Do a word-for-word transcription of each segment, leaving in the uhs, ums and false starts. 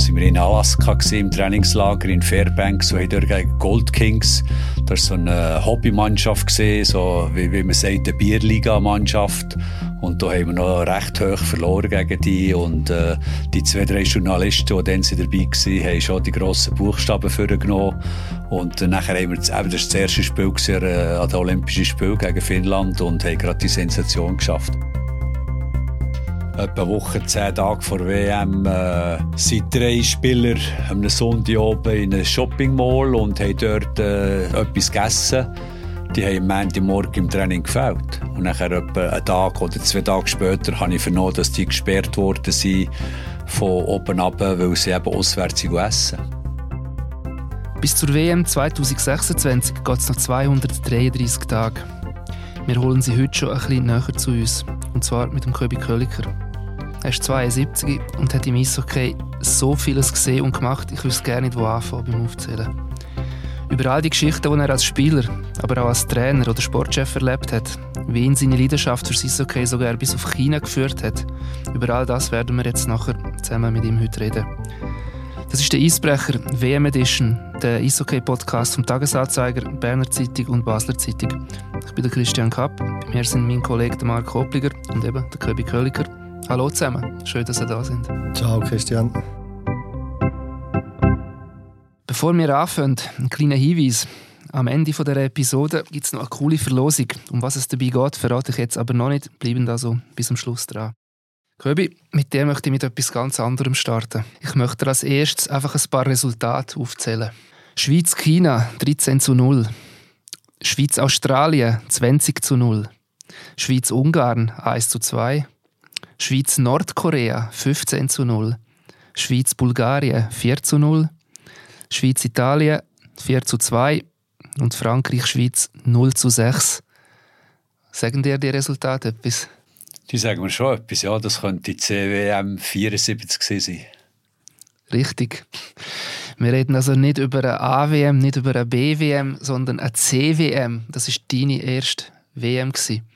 sind wir in Alaska im Trainingslager in Fairbanks, und haben dort gegen Gold Kings. Das war so eine Hobbymannschaft, so wie, wie man sagt, eine Bierliga-Mannschaft. Und da haben wir noch recht hoch verloren gegen die. Und äh, die zwei, drei Journalisten, die dann dabei waren, haben schon die grossen Buchstaben vorgenommen. Und äh, nachher haben wir das, eben das, das erste Spiel gesehen, äh, an den Olympischen Spielen gegen Finnland, und haben gerade die Sensation geschafft. Etwa eine Woche, zehn Tage vor W M äh, sind drei Spieler am Sonntag oben in einem Shopping-Mall und haben dort äh, etwas gegessen. Die haben am Montagmorgen im Training gefällt. Und nachher etwa einen Tag oder zwei Tage später habe ich vernommen, dass die gesperrt worden sind von oben runter, weil sie eben auswärts essen. Bis zur W M zwanzig sechsundzwanzig geht es noch zweihundertdreiunddreissig Tage. Wir holen sie heute schon ein bisschen näher zu uns. Und zwar mit dem Köbi Köliker. Er ist zweiundsiebzig und hat im Eishockey so vieles gesehen und gemacht, ich wüsste gar nicht, wo anfangen beim Aufzählen. Über all die Geschichten, die er als Spieler, aber auch als Trainer oder Sportchef erlebt hat, wie ihn seine Leidenschaft für das Eishockey sogar bis auf China geführt hat, über all das werden wir jetzt nachher zusammen mit ihm heute reden. Das ist der Eisbrecher W M Edition, der Eishockey-Podcast vom Tagesanzeiger, Berner Zeitung und Basler Zeitung. Ich bin der Christian Kapp, bei mir sind mein Kollege Marc Hoppliger und eben der Köbi Köliker. Hallo zusammen, schön, dass ihr da sind. Ciao Christian. Bevor wir anfangen, ein kleiner Hinweis. Am Ende dieser Episode gibt es noch eine coole Verlosung. Um was es dabei geht, verrate ich jetzt aber noch nicht. Bleiben da so bis zum Schluss dran. Köbi, mit dem möchte ich mit etwas ganz anderem starten. Ich möchte als erstes einfach ein paar Resultate aufzählen. Schweiz-China dreizehn zu null. Schweiz-Australien zwanzig zu null. Schweiz-Ungarn eins zu zwei. Schweiz-Nordkorea fünfzehn zu null. Schweiz-Bulgarien vier zu null. Schweiz-Italien vier zu zwei. Und Frankreich-Schweiz null zu sechs. Sagen dir die Resultate etwas? Die sagen mir schon etwas, ja. Das könnte die C W M vierundsiebzig sein. Richtig. Wir reden also nicht über eine A W M, nicht über eine B W M, sondern eine C W M. Das war deine erste W M.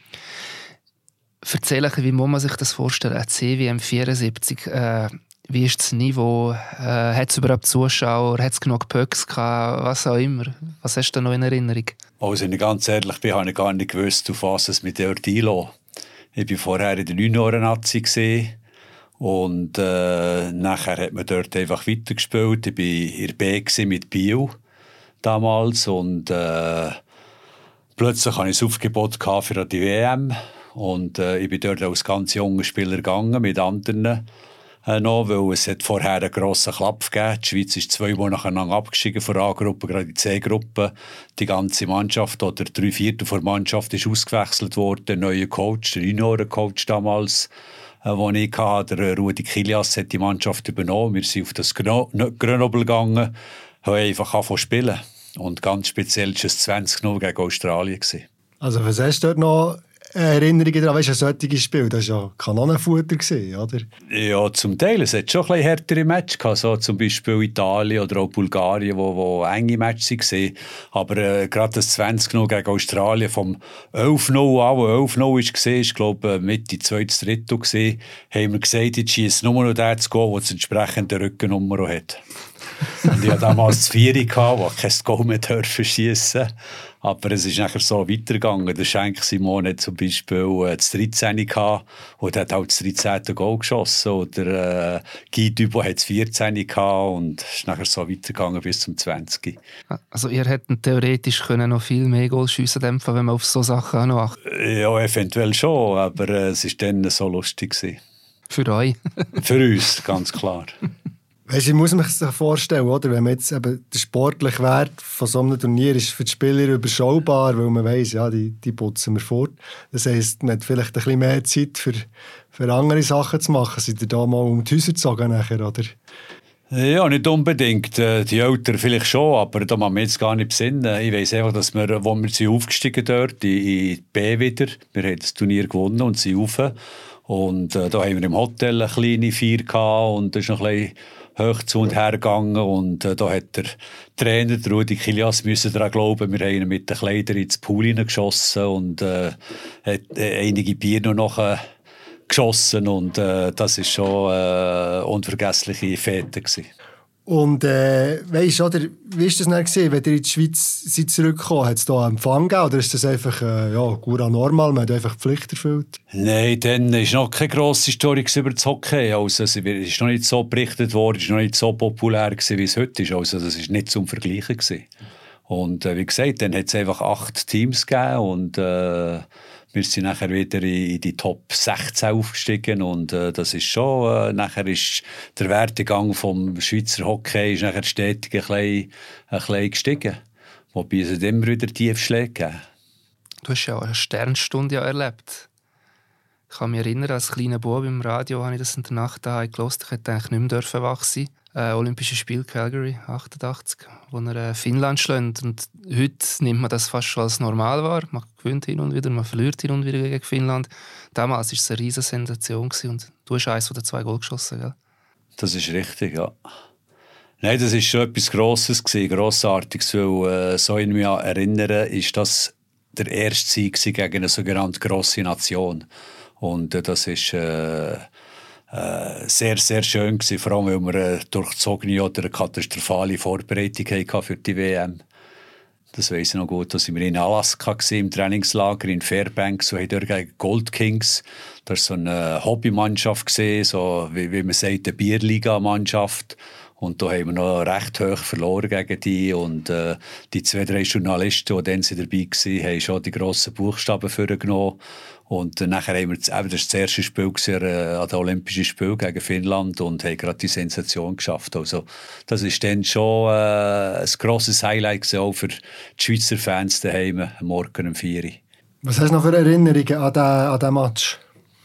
Erzähl ein bisschen, wie muss man sich das vorstellen? Eine C W M vierundsiebzig. Äh, wie ist das Niveau? Äh, hat es überhaupt Zuschauer? Hat es genug Pucks gehabt? Was auch immer. Was hast du noch in Erinnerung? Also, wenn ich ganz ehrlich bin, habe ich gar nicht gewusst, auf was es mit dort einlässt. Ich war vorher in der Junioren-Nazi und äh, nachher hat man dort einfach weitergespielt. Ich war in der B mit Biel damals und äh, plötzlich hatte ich ein Aufgebot für die W M und äh, ich bin dort als ganz junger Spieler gegangen mit anderen äh, noch, weil es hat vorher einen grossen Klapp gegeben. Die Schweiz ist zweimal nacheinander abgestiegen von der A-Gruppe, gerade die C-Gruppe. Die ganze Mannschaft oder drei Viertel der Mannschaft ist ausgewechselt worden. Der neue Coach, der Junioren-Coach damals, äh, den ich hatte, der Rudi Kilias, hat die Mannschaft übernommen. Wir sind auf das Grenoble gegangen, haben einfach angefangen zu spielen. Und ganz speziell war es zwanzig null gegen Australien. Also was hast du dort noch Erinnerungen daran? Weißt du, ein solches Spiel, das war ja Kanonenfutter, oder? Ja, zum Teil. Es hat schon ein bisschen härtere Matches gehabt, so zum Beispiel Italien oder auch Bulgarien, wo, wo enge Matches waren. Aber äh, gerade das zwanzig null gegen Australien vom elf null an, wo elf null war, ist, glaube ich, Mitte zweites Drittel gewesen, haben wir gesagt, jetzt schießt nur noch der zu gehen, der das entsprechende Rückennummer hat. Und ich hatte damals das Vieri, wo kein Goal mehr schiessen durfte. Aber es ist nachher so weitergegangen. Der Schenk Simon hat zum Beispiel äh, das dreizehn gehabt und hat auch das dreizehnte Goal geschossen. Oder äh, Guy Dubois hat das vierzehn gehabt und es ist nachher so weitergegangen bis zum zwanzig. Also ihr hättet theoretisch können noch viel mehr Goal schiessen, wenn man auf so Sachen auch noch achtet? Ja, eventuell schon, aber äh, es war dann so lustig gewesen. Für euch? Für uns, ganz klar. Weißt du, ich muss mich das vorstellen, oder? Wenn man jetzt eben der sportliche Wert von so einem Turnier ist für die Spieler überschaubar, weil man weiss, ja, die, die putzen wir fort. Das heisst, man hat vielleicht ein bisschen mehr Zeit für, für andere Sachen zu machen. Seid ihr da mal um die Häuser gezogen nachher, oder? Ja, nicht unbedingt. Die Eltern vielleicht schon, aber da machen wir jetzt gar nicht besinnen. Ich weiss einfach, dass wir, wo wir sind aufgestiegen dort, in die B wieder, wir haben das Turnier gewonnen und sind rauf. Und äh, da haben wir im Hotel eine kleine Feier gehabt und das ist noch ein bisschen hoch zu und her gegangen. Und äh, da hat der Trainer, der Rudi Kilias, müssen daran glauben, wir haben ihn mit den Kleidern ins Pool geschossen und äh, hat äh, einige Bier noch nachher geschossen und äh, das war schon eine äh, unvergessliche Fete gewesen. Und äh, weißt du, oder, wie war das dann gewesen, wenn ihr in die Schweiz seid zurückgekommen? Hat es da einen Empfang gegeben oder ist das einfach äh, ja, gura normal, man hat einfach die Pflicht erfüllt? Nein, dann war noch keine grosse Story über das Hockey. Also, es ist noch nicht so berichtet worden, es war noch nicht so populär gewesen, wie es heute ist. Also, das war nicht zum Vergleichen gewesen. Und äh, wie gesagt, dann hat es einfach acht Teams gegeben und äh, wir sind nachher wieder in die Top sechzehn aufgestiegen und äh, das ist schon, äh, nachher ist der Werdegang vom Schweizer Hockey ist nachher stetig ein bisschen, ein bisschen gestiegen. Wobei es immer wieder Tiefschläge gegeben. Du hast ja auch eine Sternstunde erlebt. Ich kann mich erinnern, als kleiner Bub im Radio habe ich das in der Nacht daheim gehört. Ich hätte eigentlich nicht mehr wach sein. Äh, Olympische Spiele Calgary achtundachtzig, wo er äh, Finnland schlägt. Und heute nimmt man das fast schon als normal wahr. Man gewinnt hin und wieder, man verliert hin und wieder gegen Finnland. Damals war es eine riesige Sensation und du hast eins oder zwei Goal geschossen, gell? Das ist richtig, ja. Nein, das war schon etwas Grosses, Grossartiges, weil äh, so in mich erinnern, ist das der erste Sieg gegen eine sogenannte grosse Nation. Und äh, das ist äh, Äh, sehr, sehr schön gewesen, vor allem, weil wir eine durchzogene oder eine katastrophale Vorbereitung hatten für die W M. Das weiss ich noch gut, da waren wir in Alaska im Trainingslager in Fairbanks, so haben dort gegen Gold Kings. Das war so eine Hobbymannschaft, so wie, wie man sagt, eine Bierliga-Mannschaft. Und da haben wir noch recht hoch verloren gegen die. Und äh, die zwei, drei Journalisten, die dann dabei waren, haben schon die grossen Buchstaben vorgenommen. Und äh, nachher haben wir, das, eben, das, das erste Spiel gewesen, äh, an den Olympischen Spielen gegen Finnland und haben gerade die Sensation geschafft. Also, das war dann schon äh, ein grosses Highlight gewesen, auch für die Schweizer Fans daheim, morgen um vier Uhr. Was hast du noch für Erinnerungen an diesen, an diesen Match?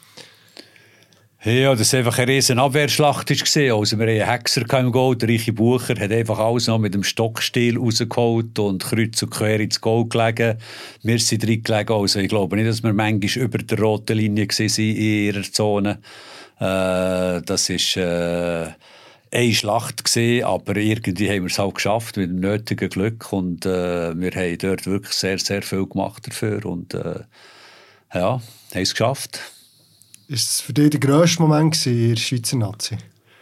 Ja, das war einfach eine riesen Abwehrschlacht. Also wir hatten einen Hexer im Goal, der Reiche Bucher, hat einfach alles noch mit dem Stockstiel rausgeholt und kreuz und quer ins Goal gelegen. Wir sind drin gelegen. Also ich glaube nicht, dass wir manchmal über der roten Linie waren in ihrer Zone. Äh, das war äh, eine Schlacht gewesen, aber irgendwie haben wir es halt geschafft mit dem nötigen Glück und äh, wir haben dort wirklich sehr, sehr viel gemacht dafür und äh, ja, haben es geschafft. Ist das für dich der grösste Moment in der Schweizer Nazi?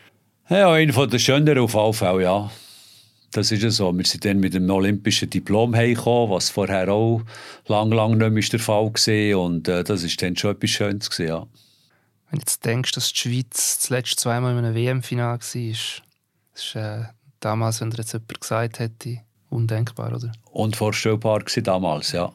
Ja, einer der schöneren auf jeden Fall, ja. Das ist ja so. Wir sind dann mit dem olympischen Diplom heimgekommen, was vorher auch lang, lang nicht mehr der Fall war. Und äh, das war dann schon etwas Schönes gewesen, ja. Wenn du jetzt denkst, dass die Schweiz zuletzt zweimal in einem W M-Final war, das ist äh, damals, wenn dir jetzt jemand gesagt hätte, undenkbar, oder? Unvorstellbar war damals, ja.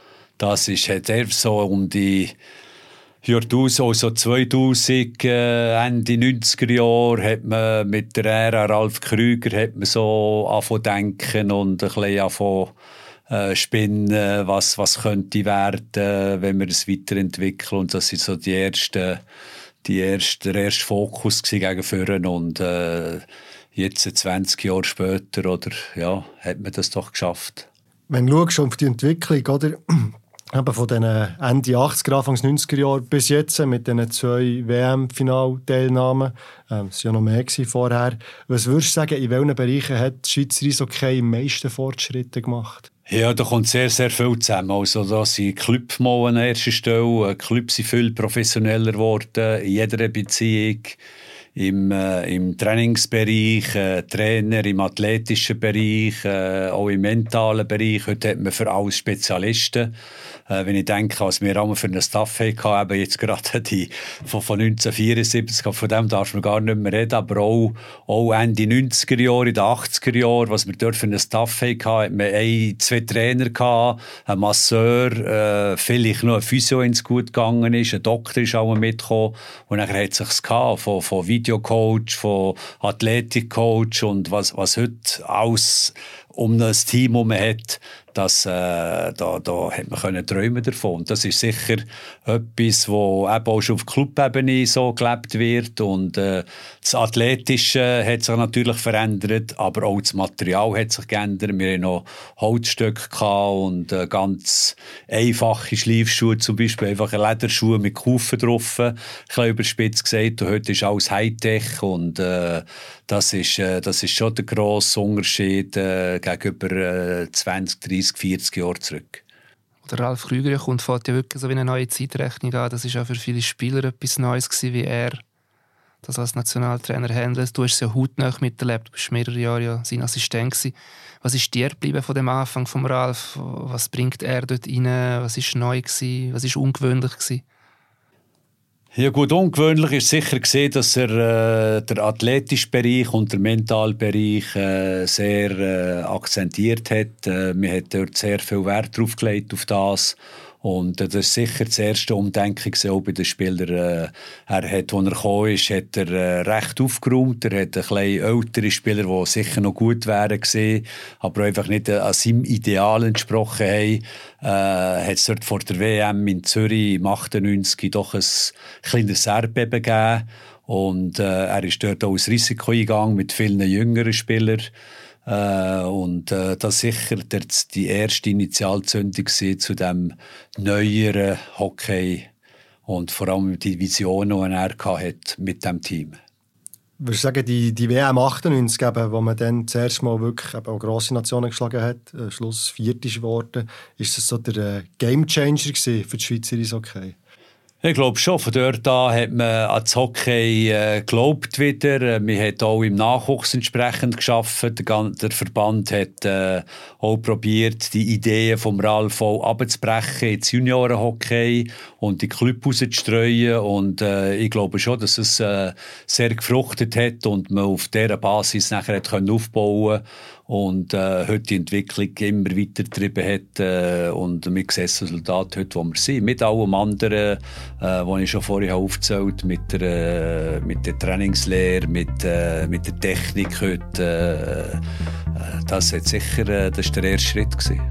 Das ist, hat er so um die Jahrtausend, also zweitausend, äh, Ende neunziger Jahre, hat man mit der Ära Ralf Krüger hat man so angefangen denken und ein bisschen angefangen äh, spinnen, was, was könnte werden, wenn wir es weiterentwickeln. Und das war so die erste, die erste, der erste Fokus gegen vorne. Und äh, jetzt, zwanzig Jahre später, oder, ja, hat man das doch geschafft. Wenn du schaust auf die Entwicklung, oder? Eben von den Ende achtziger, Anfang neunziger Jahre bis jetzt mit diesen zwei W M-Final-Teilnahmen. Ähm, es war ja noch mehr vorher. Was würdest du sagen, in welchen Bereichen hat die Schweizer Eishockey am meisten Fortschritte gemacht? Ja, da kommt sehr, sehr viel zusammen. Also, da sind Clubs mal an erster Stelle. Clubs sind viel professioneller geworden, in jeder Beziehung. Im, äh, im Trainingsbereich, äh, Trainer, im athletischen Bereich, äh, auch im mentalen Bereich. Heute hat man für alles Spezialisten. Äh, wenn ich denke, was wir auch für einen Staff hatten, eben jetzt gerade die von, von neunzehnhundertvierundsiebzig, von dem darf man gar nicht mehr reden, aber auch, auch Ende neunziger Jahre, in den achtziger Jahren, was wir dort für einen Staff hatten, hat man ein, zwei Trainer gehabt, ein Masseur, äh, vielleicht noch ein Physio, wenn es gut gegangen ist, ein Doktor ist auch mitgekommen und dann hat es sich gehabt, von, von Videocoach, von Athletikcoach und was, was heute alles um das Team herum hat, das, äh, da, da hat man können träumen davon. Und das ist sicher etwas, wo eben auch schon auf Clubebene so gelebt wird. Und äh, das Athletische hat sich natürlich verändert, aber auch das Material hat sich geändert. Wir hatten noch Holzstöcke und äh, ganz einfache Schleifschuhe, zum Beispiel einfach eine Lederschuhe mit Kufen drauf, ein bisschen überspitzt gesagt. Und heute ist alles Hightech und äh, das ist, äh, das ist schon der grosse Unterschied äh, gegenüber äh, zwanzig, dreißig, vierzig Jahren zurück. der Ralf Krüger kommt, fängt ja wirklich so wie eine neue Zeitrechnung an. Das war auch für viele Spieler etwas Neues gewesen, wie er das als Nationaltrainer handelt. Du hast es ja hautnah miterlebt, du warst mehrere Jahre ja sein Assistent gewesen. Was ist dir geblieben von dem Anfang vom Ralf? Was bringt er dort rein? Was war neu gewesen? Was war ungewöhnlich gewesen? Ja gut, ungewöhnlich ist sicher gesehen, dass er äh, der athletische Bereich und der mentale Bereich äh, sehr äh, akzentiert hat. Äh, man hat dort sehr viel Wert drauf gelegt auf das. Und äh, das ist sicher das erste Umdenken auch bei den Spielern. Äh, er hat, als er gekommen ist, hat er äh, recht aufgeräumt. Er hat ein bisschen ältere Spieler, die sicher noch gut wären gewesen, aber einfach nicht äh, an seinem Ideal entsprochen haben. Äh, hat es dort vor der W M in Zürich im achtundneunzig doch ein kleines Erdbeben gegeben. Und äh, er ist dort auch ins Risiko eingegangen mit vielen jüngeren Spielern. Äh, und äh, das sicher der, die erste Initialzündung zu dem neueren Hockey und vor allem die Vision, die er hatte mit dem Team. Würdest du sagen, die, die W M achtundneunzig, eben, wo man dann zuerst mal wirklich eben auch grosse Nationen geschlagen hat, äh, Schluss viert ist geworden, ist das so der äh, Gamechanger gewesen für die Schweizer Eishockey? Ich glaube schon. Von dort an hat man an das Hockey äh, geglaubt wieder. Man hat auch im Nachwuchs entsprechend gearbeitet. Der, der Verband hat äh, auch probiert, die Ideen vom Ralf abzubrechen ins Juniorenhockey und die Club rauszustreuen. Und äh, ich glaube schon, dass es äh, sehr gefruchtet hat und man auf dieser Basis nachher hat können aufbauen und äh, heute die Entwicklung immer weiter getrieben hat. Äh, und wir sehen das Resultat heute, wo wir sind. Mit allem anderen, äh, was ich schon vorher aufgezählt habe, mit der, äh, mit der Trainingslehre, mit, äh, mit der Technik heute. Äh, das, hat sicher, äh, das war der erste Schritt gewesen.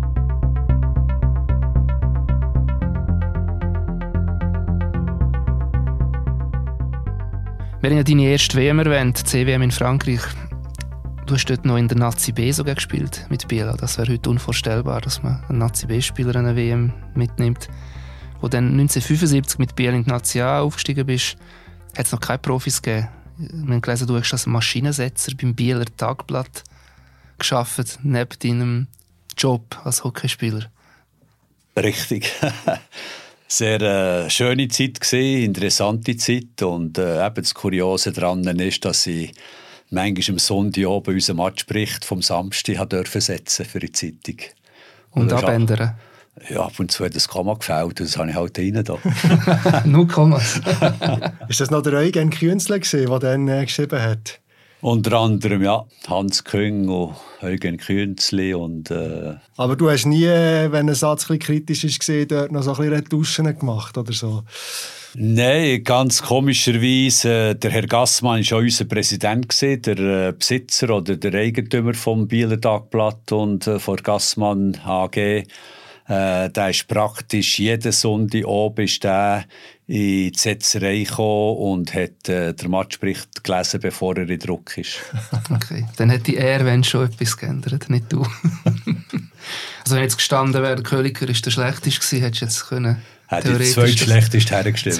Wir haben ja deine erste W M erwähnt, die C W M in Frankreich. Du hast dort noch in der Nazi B sogar gespielt mit Biel. Das wäre heute unvorstellbar, dass man einen Nazi B-Spieler an eine W M mitnimmt. Wo dann neunzehnhundertfünfundsiebzig mit Biel in die Nazi A aufgestiegen bist, hat es noch keine Profis gegeben. Wir haben gelesen, du hast als Maschinensetzer beim Bieler Tagblatt gearbeitet, neben deinem Job als Hockeyspieler. Richtig. Sehr äh, schöne Zeit gewesen, interessante Zeit. Und äh, eben das Kuriose daran ist, dass ich manchmal am Sonntag oben unseren Matchbericht vom Samstag dürfen setzen für die Zeitung. Und, und abändern? Ja, ab und zu hat das Komma gefällt, das habe ich halt rein da. Nur Kommas. Ist das noch der Eugen Künzle gewesen, der dann äh, geschrieben hat? Unter anderem, ja, Hans Küng und Eugen Künzli und äh Aber du hast nie, wenn ein Satz ein bisschen kritisch war, dort noch so ein bisschen Retuschen gemacht oder so? Nein, ganz komischerweise, der Herr Gassmann war auch unser Präsident gewesen, der äh, Besitzer oder der Eigentümer vom Bieler Tagblatt und äh, von Gassmann A G. Äh, der ist praktisch jeden Sonntag oben ist der in die Setzerei gekommen und hat äh, den Matchbericht gelesen, bevor er in Druck ist. Okay, dann hätte er, wenn schon etwas geändert, nicht du. Also wenn jetzt gestanden wäre, der Köliker ist der Schlechteste gewesen, hättest du jetzt können... Hat die zweitschlechteste hergestellt.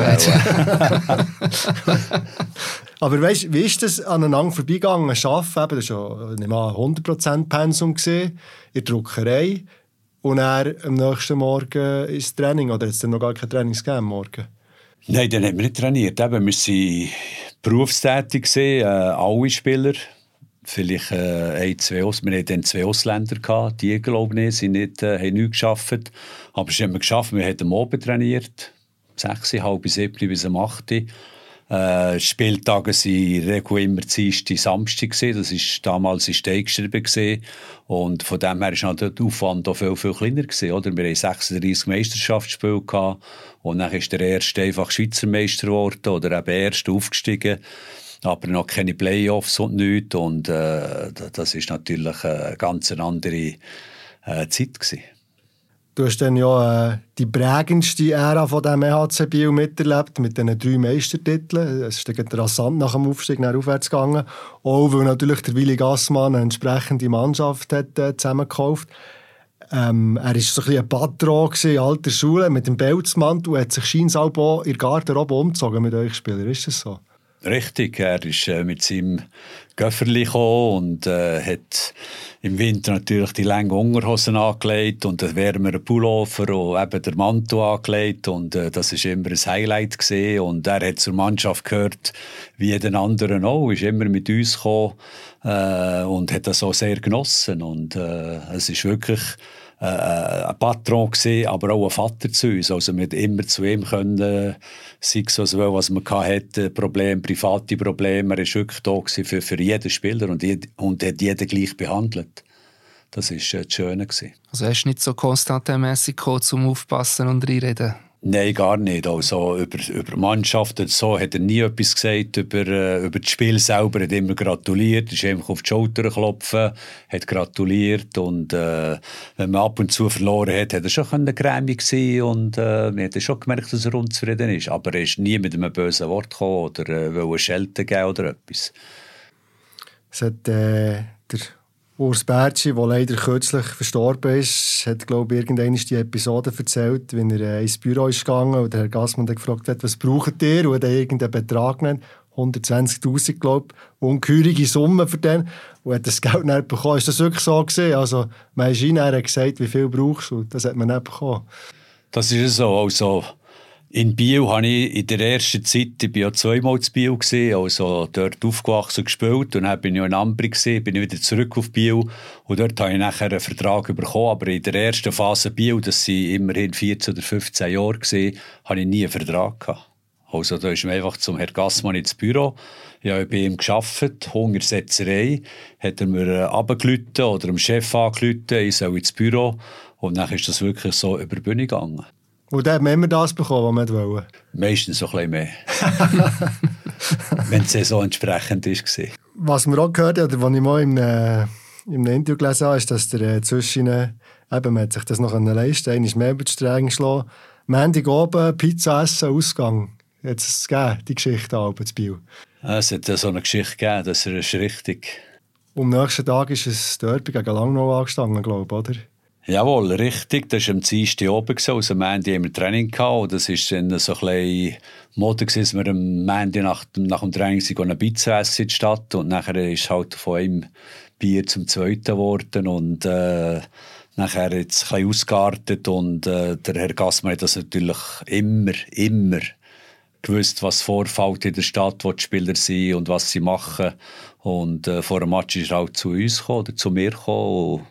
Aber weißt, wie ist das aneinander vorbeigegangen? Arbeiten, das war ja nicht mal hundert Prozent Pensum in der Druckerei. Und dann am nächsten Morgen ins Training. Oder hat es dann noch gar kein Trainings gegeben am Morgen? Nein, dann haben wir nicht trainiert. Eben, wir waren berufstätig, äh, alle Spieler. Vielleicht äh, ein, zwei Aus- wir hatten zwei Ausländer gehabt, die glaube ich sind nicht, äh, haben nichts gearbeitet. Aber es haben wir geschafft, wir haben am Abend trainiert, sechs, halb sieben bis um acht. Äh, Spieltage waren regel immer Dienstag, Samstag. Das war damals in Stein geschrieben. Und von dem her war der Aufwand auch viel, viel kleiner gewesen, oder? Wir hatten sechsunddreissig Meisterschaftsspiele gehabt, und dann ist der erste einfach Schweizer Meister geworden oder eben erste aufgestiegen. Aber noch keine Playoffs und nichts. Und äh, das war natürlich eine ganz andere äh, Zeit gewesen. Du hast dann ja äh, die prägendste Ära von dem E H C Biel miterlebt, mit diesen drei Meistertiteln. Es ist dann rasant nach dem Aufstieg nach aufwärts gegangen. Auch weil natürlich der Willi Gassmann eine entsprechende Mannschaft hat, äh, zusammengekauft. Ähm, er war so ein bisschen ein Patron in alter Schule mit dem Pelzmantel und hat sich scheinbar auch in der Garderobe umgezogen mit euch Spielern. Ist das so? Richtig, er ist äh, mit seinem Göfferli gekommen und äh, hat im Winter natürlich die langen Unterhosen angelegt und den wärmeren Pullover und eben den Mantel angelegt und äh, das ist immer ein Highlight gewesen. Und er hat zur Mannschaft gehört, wie jeden anderen auch, ist immer mit uns gekommen äh, und hat das auch sehr genossen und äh, es ist wirklich äh, ein Patron gewesen, aber auch ein Vater zu uns. Also wir immer zu ihm können, sei es also, was man hatte, Probleme, private Probleme. Er war wirklich da für, für jeden Spieler und, jed, und hat jeden gleich behandelt. Das war äh, das Schöne gewesen. Also hast du nicht so konstantmässig gekommen, zum Aufpassen und reinreden? Nein, gar nicht. Also über, über Mannschaften so hat er nie etwas gesagt. Über, äh, über das Spiel selber hat er immer gratuliert. Er ist einfach auf die Schulter klopfen, hat gratuliert. Und äh, wenn man ab und zu verloren hat, hat er schon grämig sein und äh, man hat schon gemerkt, dass er unzufrieden ist. Aber er ist nie mit einem bösen Wort gekommen oder äh, will eine Schelte geben oder etwas. Es hat äh, der Urs Bertschi, der leider kürzlich verstorben ist, hat, glaube ich, irgendwann die Episode erzählt, wie er äh, ins Büro ist gegangen und der Herr Gassmann hat gefragt hat, was braucht ihr? Und er hat irgendeinen Betrag genannt, hundertzwanzigtausend, glaube ich, ungeheurige Summe für den. Und hat das Geld nicht bekommen. Ist das wirklich so gewesen? Also, man ist rein, er hat gesagt, wie viel brauchst du? Das hat man nicht bekommen. Das ist so. Also in Biel habe ich in der ersten Zeit, ich war ja zweimal in Biel, gewesen, also dort aufgewachsen und gespielt. Und dann bin ich in Ambri, gewesen, bin ich wieder zurück auf Biel. Und dort habe ich nachher einen Vertrag bekommen. Aber in der ersten Phase Biel, das waren immerhin vierzehn oder fünfzehn Jahre, gewesen, hatte ich nie einen Vertrag gehabt. Also da ist mir einfach zum Herrn Gassmann ins Büro. Ich habe bei ihm gearbeitet, Hungersetzerei. Hat er mir runtergerufen oder dem Chef angerufen, ich soll ins Büro. Und dann ist das wirklich so über die Bühne gegangen. Und dann hat man immer das bekommen, was man wollte? Meistens so ein bisschen mehr. Wenn die Saison entsprechend war. Was wir auch gehört haben, oder was ich mal in einem, in einem Interview gelesen habe, ist, dass der äh, zwischen eben, man hat sich das noch leisten können, ist mehr über die Stränge geschlagen. Montag oben, Pizza essen, Ausgang. Hat es gegeben, die Geschichte oben zu Biel? Es hat so eine Geschichte gegeben, das ist richtig. Am nächsten Tag ist es Derby gegen Langnau angestanden, glaube ich, oder? Jawohl, richtig. Das war am Dienstag oben. Also am Montag haben wir Training gehabt. Und das war dann so ein bisschen Mode, dass wir am Montag nach, nach dem Training eine Pizza essen in die Stadt. Und nachher ist halt von einem Bier zum zweiten geworden. Und äh, nachher hat es ein bisschen ausgeartet. Und äh, der Herr Gassmann hat das natürlich immer, immer gewusst, was vorfällt in der Stadt, wo die Spieler sind und was sie machen. Und äh, vor dem Match ist er halt zu uns gekommen, oder zu mir gekommen.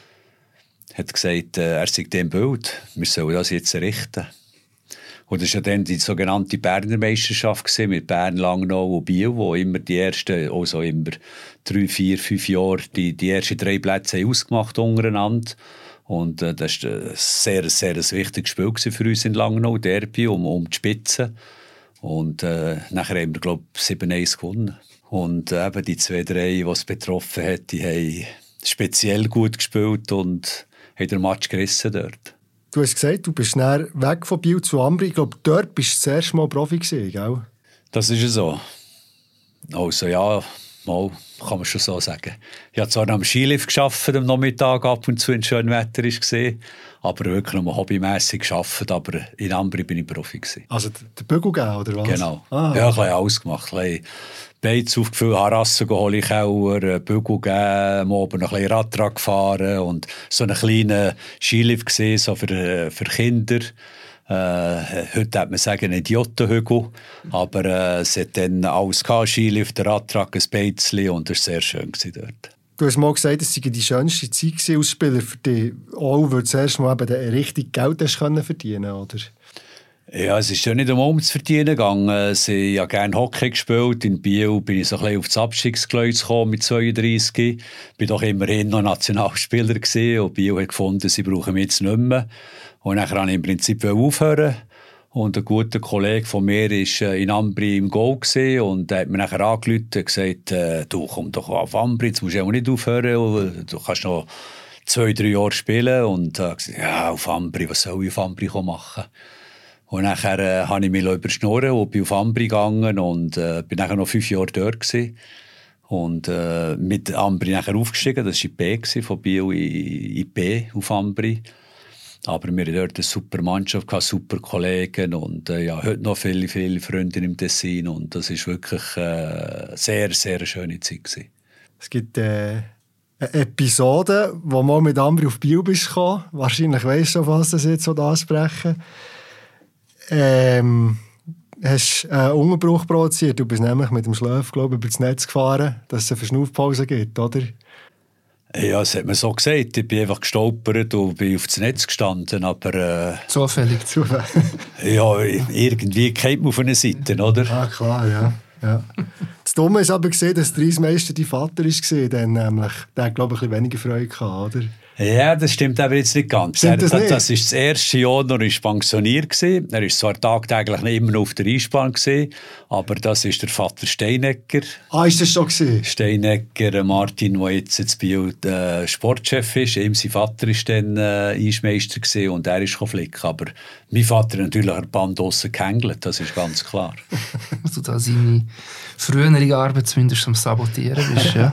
Hat gesagt, äh, er sei dem Bild, wir sollen das jetzt richten. Und das war ja dann die sogenannte Berner Meisterschaft gewesen, mit Bern, Langnau und Biel, wo immer die ersten, also immer drei, vier, fünf Jahre die, die ersten drei Plätze haben ausgemacht untereinander. Und äh, das war ein sehr, sehr ein wichtiges Spiel für uns in Langnau, Derby, um, um die Spitze. Und äh, nachher haben wir, glaube ich, sieben eins gewonnen. Und äh, eben die zwei, drei, die es betroffen hat, die haben speziell gut gespielt und haben den Match gerissen dort. Du hast gesagt, du bist näher weg von Biel zu Ambri. Ich glaube, dort bist du das erste Mal Profi gewesen, gell? Das ist so. Also ja, mal kann man schon so sagen. Ich habe zwar am Skilift gearbeitet, am Nachmittag ab und zu, wenn es schön Wetter war, aber wirklich nur hobbymässig gearbeitet, aber in Ambri bin ich Profi gewesen. Also den Bügel geben, oder was? Genau. Ah, ja, ich habe alles gemacht. Beiz aufgefüllt, Harassen geholt, Keller, Bügel geben, oben noch ein bisschen Radtrag gefahren und so einen kleinen Skilift gesehen, so für, für Kinder. Äh, heute hat man sagen, ein Idiotenhügel, aber äh, es hat dann alles gehabt, Skilift, Radtrag, ein Beizli und das war sehr schön dort. Du hast mal gesagt, es sei die schönste Zeit als Spieler für dich, auch weil du zuerst mal eben richtig Geld hast können verdienen, oder? Ja, es ist ja nicht um um zu verdienen gegangen. Ich habe gerne Hockey gespielt. In Biel bin ich so ein bisschen auf das Abstiegskreuz gekommen mit zweiunddreissig. Ich war doch immerhin noch Nationalspieler gewesen und Biel hat gefunden, sie brauchen mich jetzt nicht mehr. Und dann wollte ich im Prinzip aufhören. Und ein guter Kollege von mir war in Ambri im Goal und er hat mir nachher angerufen und gesagt, äh, du komm doch auf Ambri, jetzt musst du auch nicht aufhören, du kannst noch zwei, drei Jahre spielen. Und er hat gesagt, ja, auf Ambri, was soll ich auf Ambri machen? Und nachher äh, habe ich mich überschnurren und bin auf Ambri gegangen und äh, bin nachher noch fünf Jahre dort gewesen. Und äh, mit Ambri nachher aufgestiegen, das war in B gewesen, von Biel in, in B auf Ambri. Aber wir hatten dort eine super Mannschaft, gehabt, super Kollegen und äh, ja, heute noch viele, viele Freunde im Tessin. Und das war wirklich eine äh, sehr, sehr schöne Zeit gewesen. Es gibt äh, eine Episode, wo du mal mit Ambri auf Biel bist gekommen. Wahrscheinlich weisst du schon, was das jetzt ansprechen. Ähm, hast einen Unterbruch produziert. Du bist nämlich mit dem Schläf, glaube ich, über das Netz gefahren, dass es eine Verschnaufpause gibt, oder? Ja, das hat man so gesagt. Ich bin einfach gestolpert und bin auf das Netz gestanden, aber... Äh, Zufällig. Zufällig. Ja, irgendwie kennt man auf einer Seite, oder? Ah, klar, ja. ja. Das Dumme ist aber gesehen, dass der Reismeister dein Vater war, dann nämlich. Der hat, glaube ich, ein bisschen weniger Freude gehabt, oder? Ja, das stimmt aber jetzt nicht ganz. Stimmt das, er, nicht? das ist das erste Jahr, noch er pensioniert war. Er war zwar tagtäglich nicht immer noch auf der Eisbahn gewesen, aber das ist der Vater Steinecker. Ah, ist das schon gewesen? Steinecker, Martin, der jetzt in Biel äh, Sportchef ist. Ihm sein Vater war dann äh, Eismeister gewesen und er ist flicken. Aber mein Vater hat natürlich an Band draussen gehängelt, das ist ganz klar. Dass du da seine frühere Arbeit zumindest am Sabotieren bist, ja.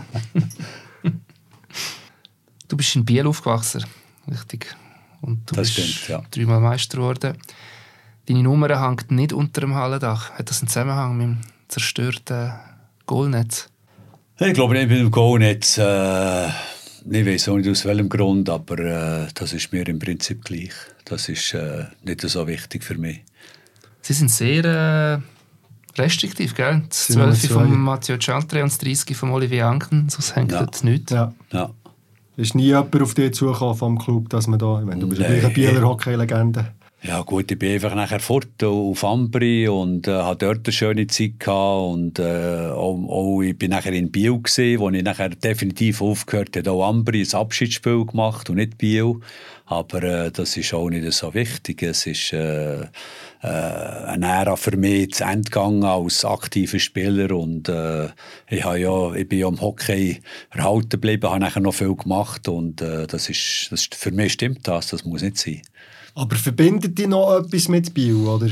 Du bist in Biel aufgewachsen, richtig? Und du das bist stimmt, ja. dreimal Meister geworden. Deine Nummer hängt nicht unter dem Hallendach. Hat das einen Zusammenhang mit dem zerstörten Goalnetz? Ich glaube nicht mit dem Goalnetz. Äh, ich weiß auch nicht aus welchem Grund, aber äh, das ist mir im Prinzip gleich. Das ist äh, nicht so wichtig für mich. Sie sind sehr äh, restriktiv, gell? Das zwölf von Matteo Ciantre und das dreißig von Olivier Anken, sonst hängt ja. das nicht. Ja. Ja. Ist nie jemand auf dich zugekommen vom Club, dass man da, ich meine, du bist nee, eine Bieler Hockey-Legende. Ja gut, ich bin einfach nachher fort auf Ambri und äh, hatte dort eine schöne Zeit gehabt und äh, auch, auch, ich bin nachher in Biel gewesen, wo ich nachher definitiv aufgehört habe, auch Ambri ein Abschiedsspiel gemacht und nicht Biel. Aber äh, das ist auch nicht so wichtig. Es ist äh, äh, eine Ära für mich zu Ende gegangen als aktiver Spieler und äh, ich, habe ja, ich bin ja am Hockey erhalten geblieben, habe nachher noch viel gemacht und äh, das ist, das ist, für mich stimmt das, das muss nicht sein. Aber verbindet dich noch etwas mit Biel, oder?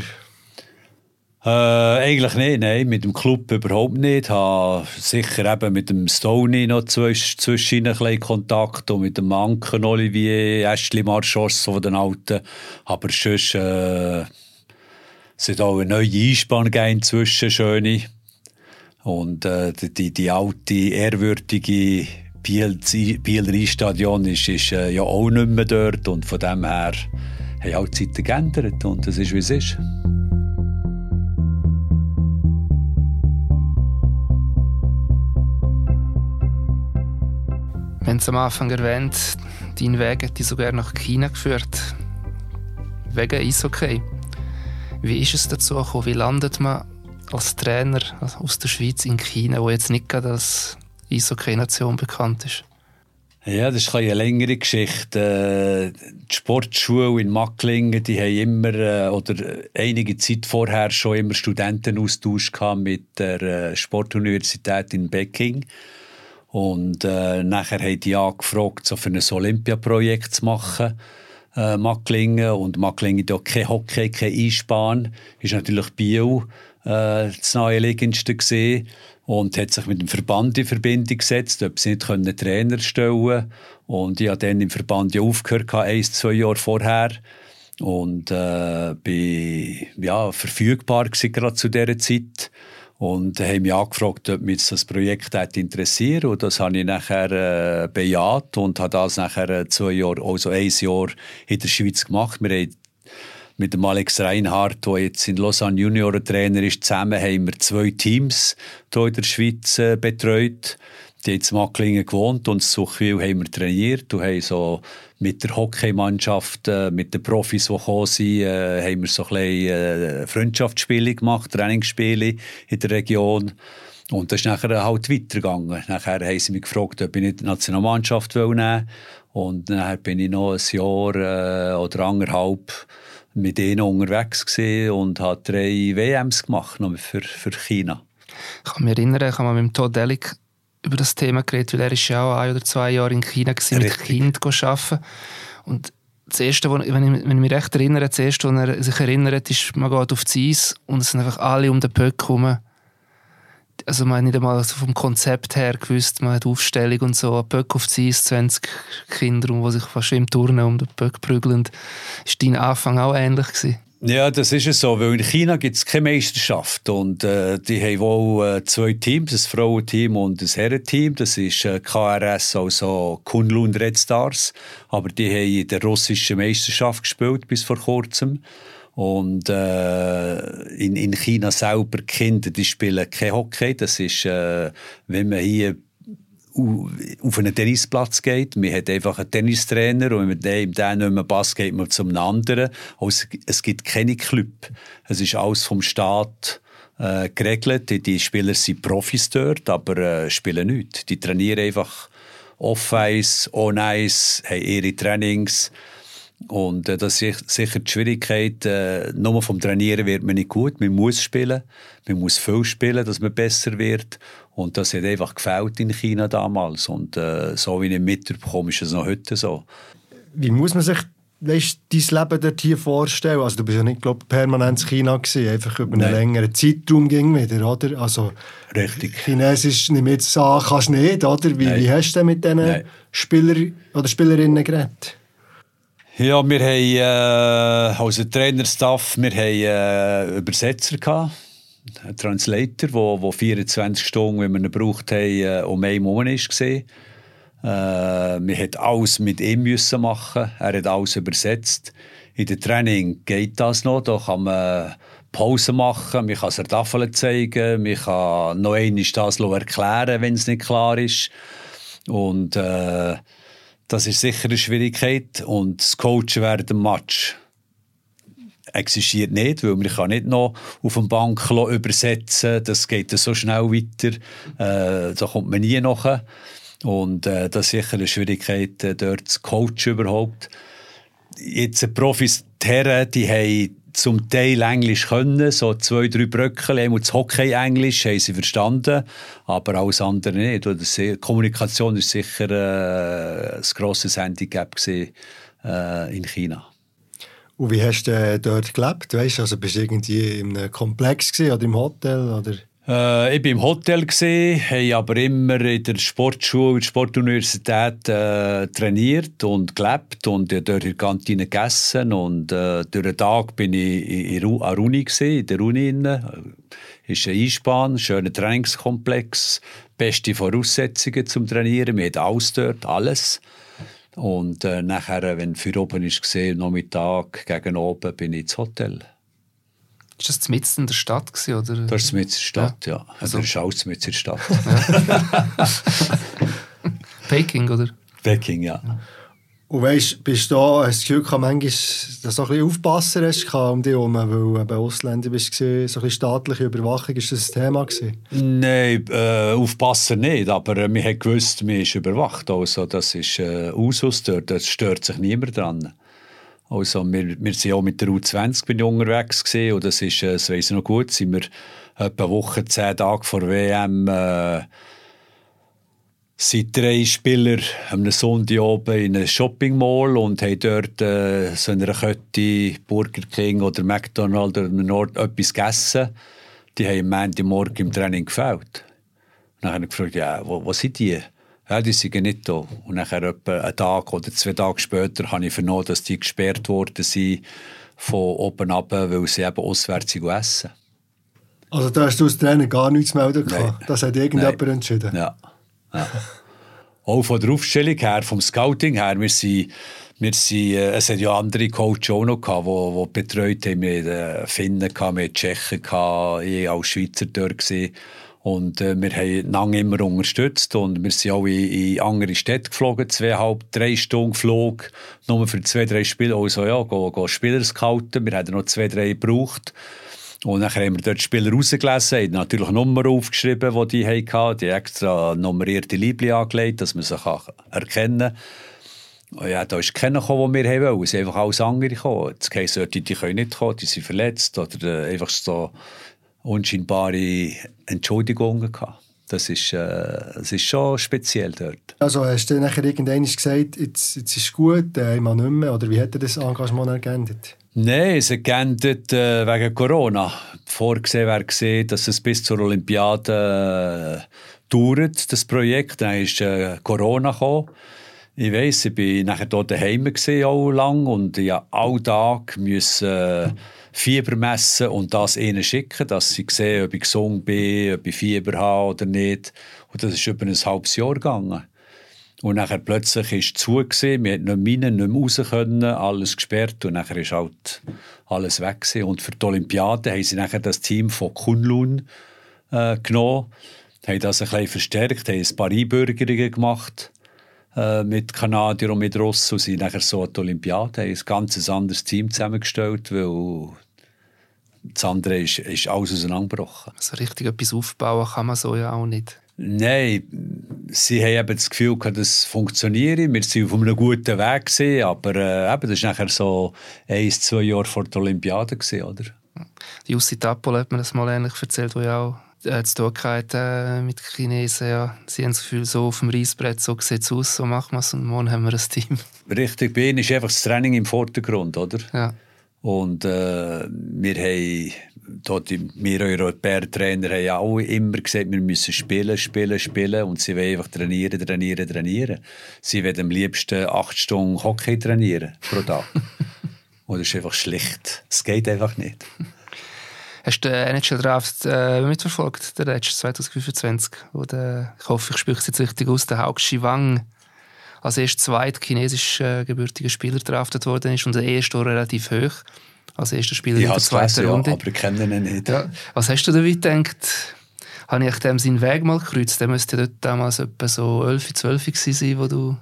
Äh, eigentlich nicht, nein, mit dem Club überhaupt nicht. Ich habe sicher eben mit dem Stoney noch zwischen ein bisschen Kontakt und mit dem Anken Olivier, Ashley Marchos von den Alten. Aber sonst äh, es hat auch eine neue Einspann inzwischen, schöne. Und äh, die, die alte, ehrwürdige Bieler Eisstadion ist, ist äh, ja auch nicht mehr dort und von dem her haben auch die Zeiten geändert und es ist, wie es ist. Wir haben es am Anfang erwähnt, dein Weg hat dich sogar nach China geführt. Wegen Eishockey. Wie ist es dazu gekommen? Wie landet man als Trainer aus der Schweiz in China, wo jetzt nicht gerade als Eishockey-Nation bekannt ist? Ja, das ist eine längere Geschichte. Die Sportschule in Macklingen, die haben immer, oder einige Zeit vorher schon immer Studentenaustausch gehabt mit der Sportuniversität in Peking. Und äh, nachher haben die angefragt, so für ein Olympiaprojekt zu machen, äh, Macklingen. Und Macklingen hat auch kein Hockey, keine Eisbahn. Ist natürlich Biel äh, das naheliegendste gewesen. Und hat sich mit dem Verband in Verbindung gesetzt, ob sie nicht einen Trainer stellen können. Und ich habe dann im Verband ja aufgehört, ein, zwei Jahre vorher. Und äh, bin ja, verfügbar gewesen, gerade zu dieser Zeit. Und haben mich angefragt, ob mich das Projekt interessiert. Und das habe ich nachher äh, bejaht und habe das nachher zwei Jahre, also ein Jahr in der Schweiz gemacht. Wir haben mit dem Alex Reinhardt, der jetzt in Lausanne Juniorentrainer ist, zusammen haben wir zwei Teams hier in der Schweiz äh, betreut. Die haben in Macklingen gewohnt und in Suchwil haben wir trainiert und haben so mit der Hockeymannschaft, äh, mit den Profis, die gekommen sind, äh, haben wir so ein bisschen äh, Freundschaftsspiele gemacht, Trainingsspiele in der Region. Und das ist nachher halt weitergegangen. Nachher haben sie mich gefragt, ob ich nicht die Nationalmannschaft nehmen will. Und dann bin ich noch ein Jahr äh, oder anderthalb mit ihnen unterwegs gewesen und habe drei W Ms gemacht noch für, für China. Ich kann mich erinnern, ich habe mal mit Todd Delic über das Thema geredet, weil er ist ja auch ein oder zwei Jahre in China gewesen, mit Kindern arbeiten. Und das Erste, wenn ich, wenn ich mich recht erinnere, das Erste, was er sich erinnert, ist, man geht auf das Eis und es sind einfach alle um den Puck herum. also man hat nicht einmal so vom Konzept her gewusst, man hat Aufstellung und so, Böck auf die Eis, zwanzig Kinder, die sich fast im Turnen um den Böck prügeln. Ist dein Anfang auch ähnlich gewesen? Ja, das ist es so, weil in China gibt es keine Meisterschaft und äh, die haben wohl äh, zwei Teams, ein Frauenteam und ein Herrenteam, das ist äh, K R S, also Kunlun Red Stars, aber die haben in der russischen Meisterschaft gespielt bis vor kurzem und äh, in, in China selber Kinder, die spielen kein Hockey, das ist, äh, wenn man hier auf einen Tennisplatz geht. Man hat einfach einen Tennistrainer und wenn dem der nicht mehr passt, geht man zum anderen. Also es gibt keine Club. Es ist alles vom Staat äh, geregelt. Die, die Spieler sind Profis dort, aber äh, spielen nichts. Die trainieren einfach off-ice, on-ice, haben ihre Trainings. Und äh, das ist sicher die Schwierigkeit. Äh, nur vom Trainieren wird man nicht gut. Man muss spielen. Man muss viel spielen, dass man besser wird. Und das hat einfach gefällt in China damals. Und äh, so wie ich mitbekomme, ist es noch heute so. Wie muss man sich weißt, dein Leben dort hier vorstellen? Also du bist ja nicht glaub, permanent in China gewesen, einfach über einen Nein. längeren Zeitraum ging wieder, oder? Also, richtig. Chinesisch nehme ich jetzt an, kannst du nicht, oder? Wie, wie hast du denn mit diesen Spielern oder Spielerinnen geredet? Ja, wir haben äh, als Trainerstaff, wir haben äh, Übersetzer gehabt. Ein Translator, der, der vierundzwanzig Stunden, wenn wir ihn gebraucht haben, um einen Monat war. Äh, wir mussten alles mit ihm müssen machen. Er hat alles übersetzt. In der Training geht das noch. Da kann man Pause machen, man kann es der Tafel zeigen, man kann noch einmal das erklären, wenn es nicht klar ist. Und äh, das ist sicher eine Schwierigkeit. Und das Coachen während dem Match existiert nicht, weil man kann nicht noch auf dem Bank übersetzen. Das geht so schnell weiter. Äh, da kommt man nie nach. Und äh, das ist sicher eine Schwierigkeit, äh, dort zu coachen überhaupt. Jetzt die Profis, die Herren, die haben zum Teil Englisch können, so zwei, drei Bröckel, und das Hockey-Englisch haben sie verstanden, aber alles andere nicht. Die Kommunikation war sicher äh, ein grosses Handicap gewesen, äh, in China. Und wie hast du dort gelebt? Weißt, also bist du irgendwie in einem Komplex oder im Hotel? Oder? Äh, ich war im Hotel, habe aber immer in der Sportschule, in der Sportuniversität äh, trainiert und gelebt und dort in der Kantine gegessen. Und äh, durch den Tag bin ich in, in, an der Uni, in der Uni. Es ist ein Eisbahn, ein schöner Trainingskomplex, beste Voraussetzungen zum Trainieren. Wir haben alles dort, alles. Und äh, nachher, wenn für oben war, Nachmittag gegen oben, bin ich ins Hotel. Ist das mitten in der Stadt gewesen, oder? Das ist mitten in der Stadt, ja. ja. Also, das ist alles mitten in der Stadt. Peking, oder? Peking, ja. Und weißt, bist du da, hast du das Gefühl, manchmal, dass du so ein bisschen aufpassen hast um dich herum, weil du Ausländer bist, so ein bisschen staatliche Überwachung, ist das ein Thema gewesen? Nein, äh, aufpassen nicht, aber äh, wir haben gewusst, man ist überwacht. Also, das ist äh, Usus dort, das stört sich niemand dran. Also, wir, wir sind auch mit der U zwanzig bin ich unterwegs gewesen, und das ist, äh, das weiss ich noch gut, sind wir etwa eine Woche, zehn Tage vor W M, äh, sind drei Spieler am Sonntag oben in einem Shopping-Mall und haben dort äh, so in einer Kette Burger King oder McDonald's oder im Nord etwas gegessen. Die haben am Montagmorgen im Training gefällt. Dann habe ich gefragt, ja, wo, wo sind die? Ja, die sind nicht da. Und nachher etwa einen Tag oder zwei Tage später habe ich vernommen, dass die gesperrt worden sind von oben ab, weil sie eben auswärts essen. Also da hast du als Trainer gar nichts zu melden gehabt? Das hat irgendjemand Nein. entschieden? Ja. Ja. Auch von der Aufstellung her, vom Scouting her, wir sind, wir sind, äh, es hat ja andere Coaches auch noch gehabt, die, die betreut haben. Wir hatten Finnen, wir hatten Tschechen, ich war als Schweizer dort gewesen. Und äh, wir haben lange immer unterstützt und wir sind auch in, in andere Städte geflogen, zweieinhalb, drei Stunden Flug, nur für zwei, drei Spiele. Also ja, go, go Spieler scouten, wir hatten noch zwei, drei gebraucht. Und dann haben wir dort Spieler rausgelesen, haben natürlich Nummern aufgeschrieben, die die hatten. Die extra nummerierte Liebli angelegt, dass man sie erkennen kann. Ja, da ist keiner gekommen, den wir wollen. Es sind einfach alles andere gekommen. Jetzt heisst es, die, die können nicht kommen, die sind verletzt. Oder äh, einfach so unscheinbare Entschuldigungen gehabt. Das ist, äh, das ist schon speziell dort. Also hast du nachher irgendwann gesagt, jetzt, jetzt ist es gut, äh, ich mache nicht mehr? Oder wie hat er das Engagement ergänzt? Nein, es hat geändert äh, wegen Corona. Vorgesehen wäre gesehen, dass es bis zur Olympiade äh, dauert, das Projekt. Dann ist äh, Corona gekommen. Ich weiss, ich war nachher dort daheim gewesen, auch lang und ich musste alle Tage müssen, äh, Fieber messen und das ihnen schicken, dass sie sehen, ob ich gesund bin, ob ich Fieber habe oder nicht. Und das ist über ein halbes Jahr gegangen. Und nachher plötzlich war es zu gewesen, wir konnten nicht rein, nicht mehr raus können, alles gesperrt und nachher ist halt alles weg gewesen. Und für die Olympiade haben sie nachher das Team von Kunlun äh, genommen, haben das ein bisschen verstärkt, haben ein paar Einbürgerungen gemacht äh, mit Kanadiern und mit Russen und sind nachher so an die Olympiade, haben ein ganz anderes Team zusammengestellt, weil das andere ist, ist alles auseinandergebrochen. Also richtig etwas aufbauen kann man so ja auch nicht. Nein, sie haben eben das Gefühl, dass es funktioniert. Wir waren auf einem guten Weg gewesen, aber äh, eben, das war nachher so ein, zwei Jahre vor der Olympiade gewesen, oder? Jussi Tappol hat mir das mal ähnlich erzählt, wo ja auch äh, zu tun hatte, äh, mit Chinesen. Ja. Sie haben das Gefühl, so auf dem Reissbrett, so sieht es aus, so machen wir es und morgen haben wir ein Team. Richtig, bei ihnen ist einfach das Training im Vordergrund, oder? Ja. Und äh, wir haben, dort, wir Europäer Trainer haben ja auch immer gesagt, wir müssen spielen, spielen, spielen und sie wollen einfach trainieren, trainieren, trainieren. Sie wollen am liebsten acht Stunden Hockey trainieren pro Tag. Und das ist einfach schlicht. Es geht einfach nicht. Hast du den N H L-Draft äh, mitverfolgt, der letzte zwanzig fünfundzwanzig? Wo der, ich hoffe, ich spreche es jetzt richtig aus, der Hauk Shivang als erst zweit chinesisch äh, gebürtiger Spieler draftet worden ist und der erste war relativ hoch. Als erster Spieler ich in der zweiten Runde. Ja, aber ich kenne ihn nicht. Ja. Was hast du dabei gedacht? Habe ich dem seinen Weg mal gekreuzt? Der müsste dort damals etwa so elf, zwölf gewesen sein, wo du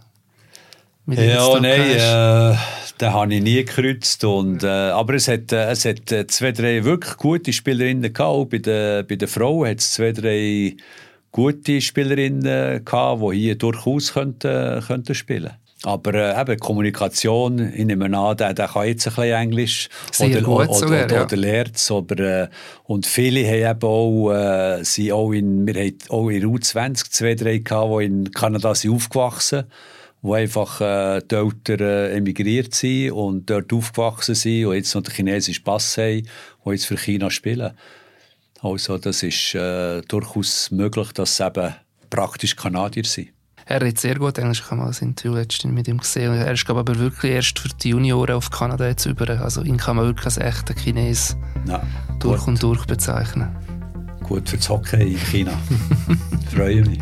mit ihm Ja, nein, äh, den habe ich nie gekreuzt. Und, äh, aber es hat, äh, es hat äh, zwei, drei wirklich gute Spielerinnen gehabt. Auch bei den, bei den Frauen hat es zwei, drei gute Spielerinnen gehabt, die hier durchaus könnten, könnten spielen. Aber äh, eben Kommunikation, ich nehme an, der, der kann jetzt ein bisschen Englisch Sehr oder, gut oder, sogar, oder, ja. oder lernt es. Äh, und viele haben eben auch, äh, sind auch in, wir haben auch in U zwanzig zwei, drei gehabt, die in Kanada sind aufgewachsen sind, die einfach äh, die Eltern äh, emigriert sind und dort aufgewachsen sind und jetzt noch den chinesischen Pass haben, die jetzt für China spielen. Also das ist äh, durchaus möglich, dass sie eben praktisch Kanadier sind. Er redet sehr gut Englisch, ich habe mal das Interview letztens mit ihm gesehen. Er ist glaube aber wirklich erst für die Junioren auf Kanada jetzt über. Also ihn kann man wirklich als echten Chines ja, durch gut. und durch bezeichnen. Gut für das Hockey in China. Freue mich.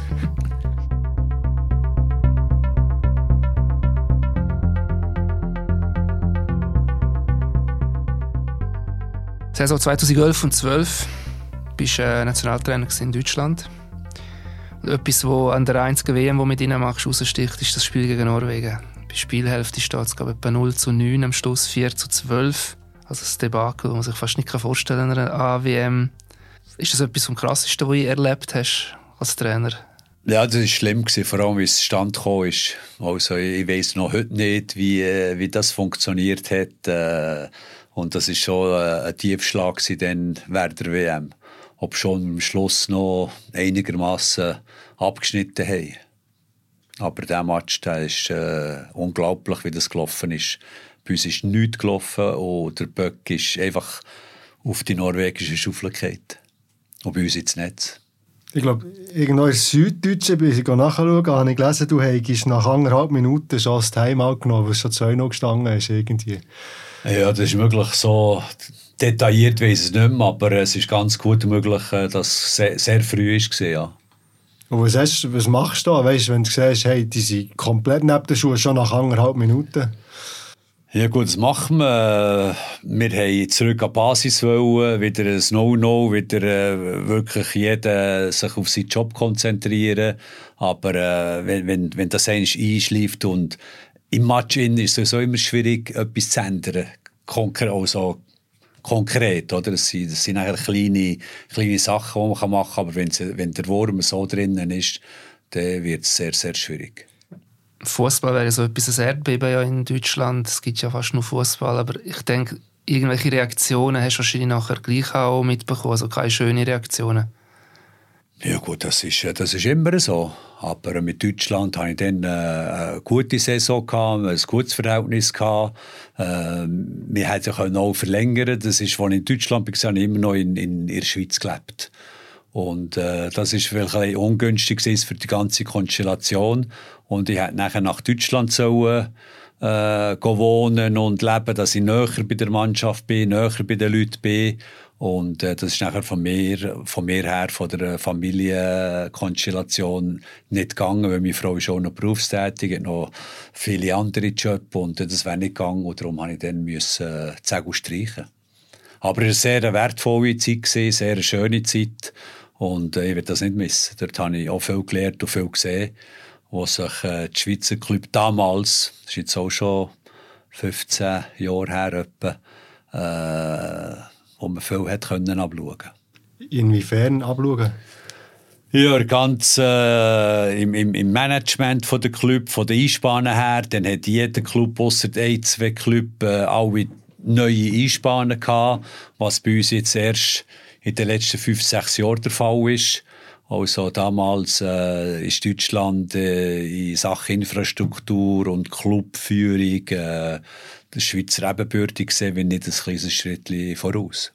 Saison zweitausendelf und zwölf bist äh, Nationaltrainer in Deutschland. Und etwas, wo an der einzigen W M, die mit ihnen machst, raussticht, ist das Spiel gegen Norwegen. Bei Spielhälfte steht es etwa null zu neun, am Schluss vier zu zwölf. Also das Debakel, das man sich fast nicht vorstellen kann, einer A W M. Ist das etwas vom Krassesten, was du erlebt hast als Trainer? Ja, das war schlimm, vor allem wie es zustande gekommen ist. Also, ich weiss noch heute nicht, wie, wie das funktioniert hat. Und das war schon ein Tiefschlag dann während der W M. Ob schon am Schluss noch einigermaßen abgeschnitten haben. Aber dieser Match, der ist äh, unglaublich, wie das gelaufen ist. Bei uns ist nichts gelaufen und der Böck ist einfach auf die norwegische Schaufel gefallen. Und bei uns ins Netz. Ich glaube, irgendwo in Süddeutschen, bin ich nachschauen, habe ich gelesen, du hättest nach anderthalb Minuten schon das Timeout genommen, was schon zwei noch gestanden ist. Irgendwie. Ja, das ist möglich. So detailliert weiss ich es nicht mehr, aber es ist ganz gut möglich, dass es sehr, sehr früh war. Ja. Und was, hast, was machst du da, weißt, wenn du siehst, hey, die sind komplett neben den Schuhen schon nach anderthalb Minuten? Ja gut, das machen wir. Wir haben zurück an die Basis wollen, wieder ein No-No, wieder äh, wirklich jeder sich auf seinen Job konzentrieren. Aber äh, wenn, wenn, wenn das eigentlich einschläft und im Match ist es so immer schwierig, etwas zu ändern. Konkret, also konkret, oder? Das sind, das sind eigentlich kleine, kleine Sachen, die man machen kann. Aber wenn, wenn der Wurm so drinnen ist, dann wird es sehr, sehr schwierig. Fußball wäre so etwas, ein Erdbeben ja in Deutschland. Es gibt ja fast nur Fußball. Aber ich denke, irgendwelche Reaktionen hast du wahrscheinlich nachher gleich auch mitbekommen. Also keine schönen Reaktionen. Ja gut, das ist, das ist immer so. Aber mit Deutschland hatte ich dann äh, eine gute Saison gehabt, ein gutes Verhältnis gehabt. Äh, wir hätten auch verlängern. Das ist, als ich in Deutschland war, habe ich immer noch in, in, in der Schweiz gelebt. Und äh, das ist vielleicht ein bisschen ungünstig für die ganze Konstellation. Und ich hätte nachher nach Deutschland sollen, äh, wohnen und leben, dass ich näher bei der Mannschaft bin, näher bei den Leuten bin. Und äh, das ist nachher von mir, von mir her, von der Familienkonstellation nicht gegangen, weil meine Frau ist auch noch berufstätig, hat noch viele andere Jobs und äh, das wäre nicht gegangen und darum musste ich dann müssen, äh, die Segel streichen. Aber es war eine sehr wertvolle Zeit, gewesen, sehr eine schöne Zeit und äh, ich will das nicht missen. Dort habe ich auch viel gelernt und viel gesehen, wo sich äh, die Schweizer Club damals, das ist jetzt auch schon fünfzehn Jahre her, etwa, äh, wo man viel hat können abschauen. Inwiefern abschauen? Ja, ganz äh, im, im, im Management von der Club, von den Einspannen her, dann hat jeder Club ausser ein, zwei Club äh, alle neue Einspannen gehabt, was bei uns jetzt erst in den letzten fünf, sechs Jahren der Fall ist. Also damals äh, ist Deutschland äh, in Sachen Infrastruktur und Clubführung äh, der Schweizer ebenbürtig gesehen, wenn nicht ein kleines Schrittchen voraus.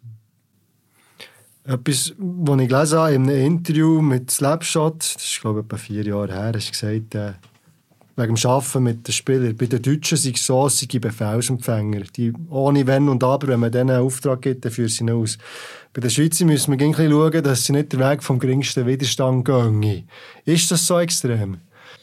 Etwas, was ich gelesen habe in einem Interview mit Slapshot, das ist glaube ich etwa vier Jahre her, hast du gesagt, äh, wegen dem Arbeiten mit den Spielern. Bei den Deutschen sind es so, sie sind Befehlsempfänger. Die, ohne Wenn und Aber, wenn man denen einen Auftrag gibt, dann führen sie ihn aus. Bei den Schweizern müssen wir ein bisschen schauen, dass sie nicht den Weg vom geringsten Widerstand gehen. Ist das so extrem?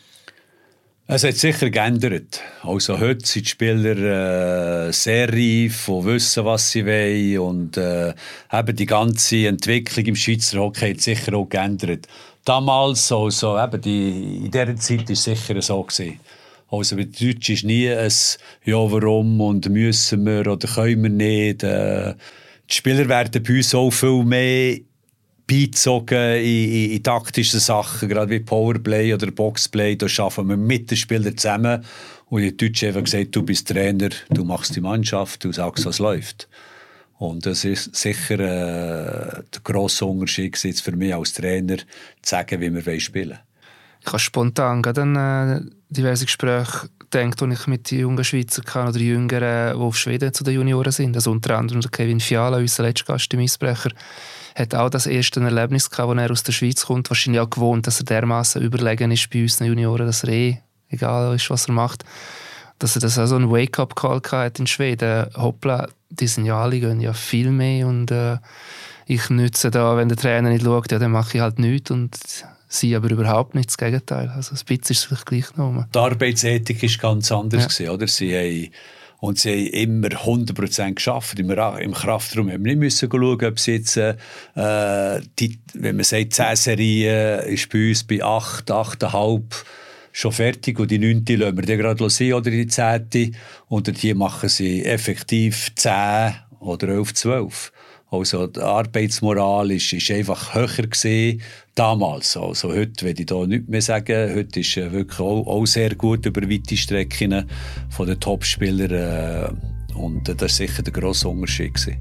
Es hat sicher geändert. Also heute sind die Spieler äh, sehr reif und wissen, was sie wollen. Und äh, eben die ganze Entwicklung im Schweizer Hockey hat sicher auch geändert. Damals, also eben die, in dieser Zeit war es sicher so gewesen. Also bei den Deutschen ist nie ein «Ja, warum?» und «Müssen wir» oder «Können wir nicht». Äh, die Spieler werden bei uns auch viel mehr beizogen in, in, in taktischen Sachen, gerade wie Powerplay oder Boxplay. Da arbeiten wir mit den Spielern zusammen. Und die Deutschen haben gesagt, du bist Trainer, du machst die Mannschaft, du sagst, was läuft. Und das ist sicher äh, der grosse Unterschied jetzt für mich als Trainer, zu sagen, wie wir spielen wollen. Ich habe spontan gerade an äh, diverse Gespräche gedacht, die ich mit den jungen Schweizer kann oder Jüngeren, die auf Schweden zu den Junioren sind. Also unter anderem der Kevin Fiala, unser letzter Gast im Eisbrecher, hat auch das erste Erlebnis gehabt, als er aus der Schweiz kommt. Wahrscheinlich auch gewohnt, dass er dermaßen überlegen ist bei unseren Junioren, dass er eh, egal ist, was er macht, dass er das auch so einen Wake-up-Call hat in Schweden. Hoppla, die sind ja alle, gehen ja viel mehr und äh, ich nütze da, wenn der Trainer nicht schaut, ja, dann mache ich halt nichts und sie aber überhaupt nicht, das Gegenteil. Also ein bisschen ist es vielleicht gleich genommen. Die Arbeitsethik war ganz anders. Ja. Gewesen, oder? Sie haben, und sie haben immer hundert Prozent gearbeitet. Im, Im Kraftraum haben wir nicht müssen schauen, ob sie jetzt, äh, die, wenn man sagt, zehn Serien ist bei uns bei acht, acht Komma fünf schon fertig und die neunte lassen wir dann gerade sein oder die zehnte. Oder die machen sie effektiv zehn oder elf, zwölf. Also die Arbeitsmoral ist, ist einfach höher gewesen damals. Also heute will ich da nichts mehr sagen. Heute ist äh, wirklich auch, auch sehr gut über weite Strecken von den Topspielern. Äh, und äh, das war sicher der grosse Unterschied gewesen.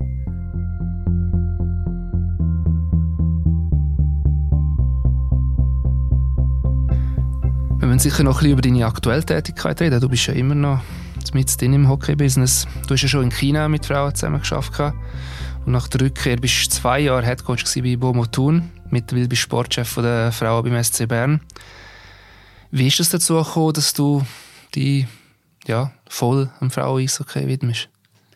Wir müssen sicher noch ein bisschen über deine aktuelle Tätigkeit reden. Du bist ja immer noch mit drin im Hockey-Business. Du hast ja schon in China mit Frauen zusammen gearbeitet. Und nach der Rückkehr bist du zwei Jahre Headcoach bei Beaumont Thun. Mittlerweile bist du Sportchef der Frauen beim S C Bern. Wie ist es dazu gekommen, dass du dich ja, voll am Frauen-Eishockey widmest?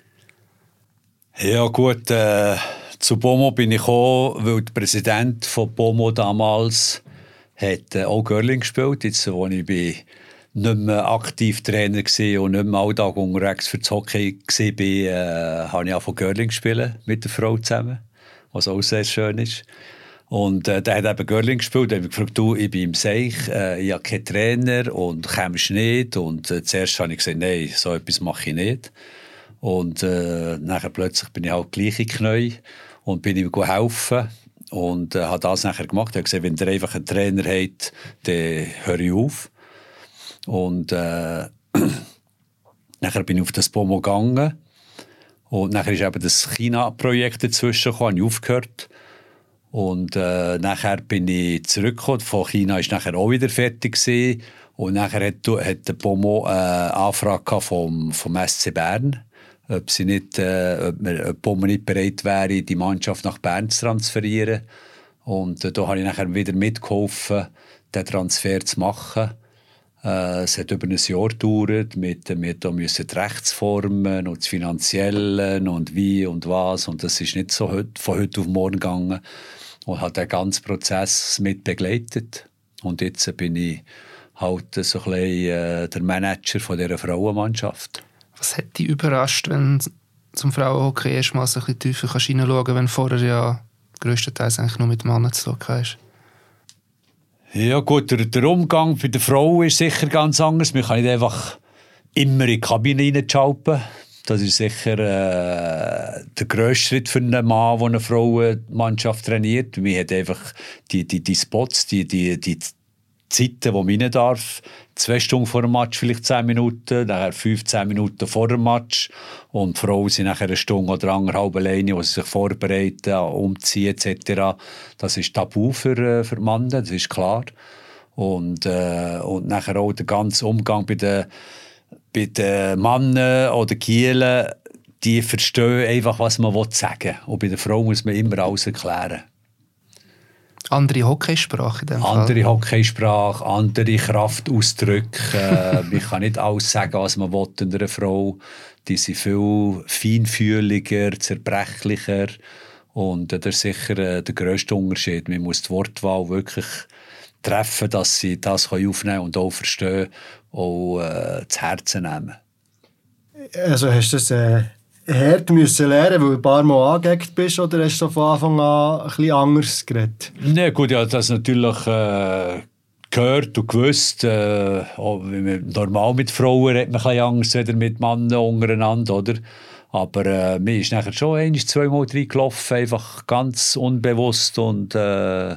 Ja gut, äh, zu Beaumont bin ich gekommen, weil der Präsident von Beaumont damals hat äh, auch Girling gespielt. Jetzt, wo ich bin nicht mehr aktiv Trainer war und nicht mehr alltag unterwegs für das Hockey war, äh, habe ich angefangen Girling spielen mit der Frau zusammen, was auch sehr schön ist. Und äh, der hat eben Girling gespielt. Da habe ich gefragt, du, ich bin im Seich, äh, ich habe keinen Trainer und kommst nicht. Und äh, zuerst habe ich gesagt, nein, so etwas mache ich nicht. Und äh, nachher plötzlich bin ich halt gleich in Knäu und bin ihm helfen. Und äh, habe das nachher gemacht. Ich habe gesagt, wenn ihr einfach einen Trainer habt, dann höre ich auf. Und äh, nachher bin ich auf das Beaumont gegangen. Und nachher ist eben das China-Projekt dazwischen gekommen, habe ich aufgehört. Und äh, nachher bin ich zurückgekommen. Von China war nachher auch wieder fertig gewesen. Und nachher hat, hat der Pomo eine Anfrage vom, vom S C Bern, ob, sie nicht, äh, ob, wir, ob Pomo nicht bereit wäre, die Mannschaft nach Bern zu transferieren. Und äh, da habe ich nachher wieder mitgeholfen, den Transfer zu machen. Äh, es hat über ein Jahr gedauert. Mit, wir mussten die Rechtsformen und das Finanzielle und wie und was. Und das ist nicht so heut, von heute auf morgen gegangen. Und hat den ganzen Prozess mit begleitet. Und jetzt bin ich halt so ein bisschen äh, der Manager von dieser Frauenmannschaft. Was hat dich überrascht, wenn du zum Frauenhockey erstmal so ein bisschen tiefer hineinschauen kannst, wenn vorher ja grösstenteils eigentlich nur mit Männern zu tun hast? Ja gut, der, der Umgang bei der Frau ist sicher ganz anders. Man kann nicht einfach immer in die Kabine reinschalten. Das ist sicher äh, der grösste Schritt für einen Mann, der eine Frauenmannschaft trainiert. Man hat einfach die, die, die Spots, die, die, die Zeiten, wo man rein darf. Zwei Stunden vor dem Match vielleicht zehn Minuten, nachher fünfzehn Minuten vor dem Match. Und die Frauen sind nachher eine Stunde oder anderthalb alleine, wo sie sich vorbereiten, umziehen et cetera. Das ist tabu für, für Männer, das ist klar. Und, äh, und nachher auch der ganze Umgang bei den Bei den Männern oder Kielen, die verstehen einfach, was man sagen will. Und bei der Frau muss man immer alles erklären. Andere Hockeysprache in dem Fall? Andere Hockeysprache, andere Kraftausdrücke. äh, man kann nicht alles sagen, was man will in einer Frau. Die sind viel feinfühliger, zerbrechlicher. Und äh, das ist sicher äh, der grösste Unterschied. Man muss die Wortwahl wirklich treffen, dass sie das aufnehmen können und auch verstehen, auch äh, zu Herzen nehmen. Also hast du das äh, hart müssen lernen, weil du ein paar Mal angeeckt bist, oder hast du von Anfang an ein bisschen anders geredet? Nee, gut, ja, das natürlich äh, gehört und gewusst. Äh, auch, normal mit Frauen redet man ein bisschen anders als mit Männern untereinander, oder? Aber äh, mir ist nachher schon ein-, zweimal reingelaufen, einfach ganz unbewusst und äh,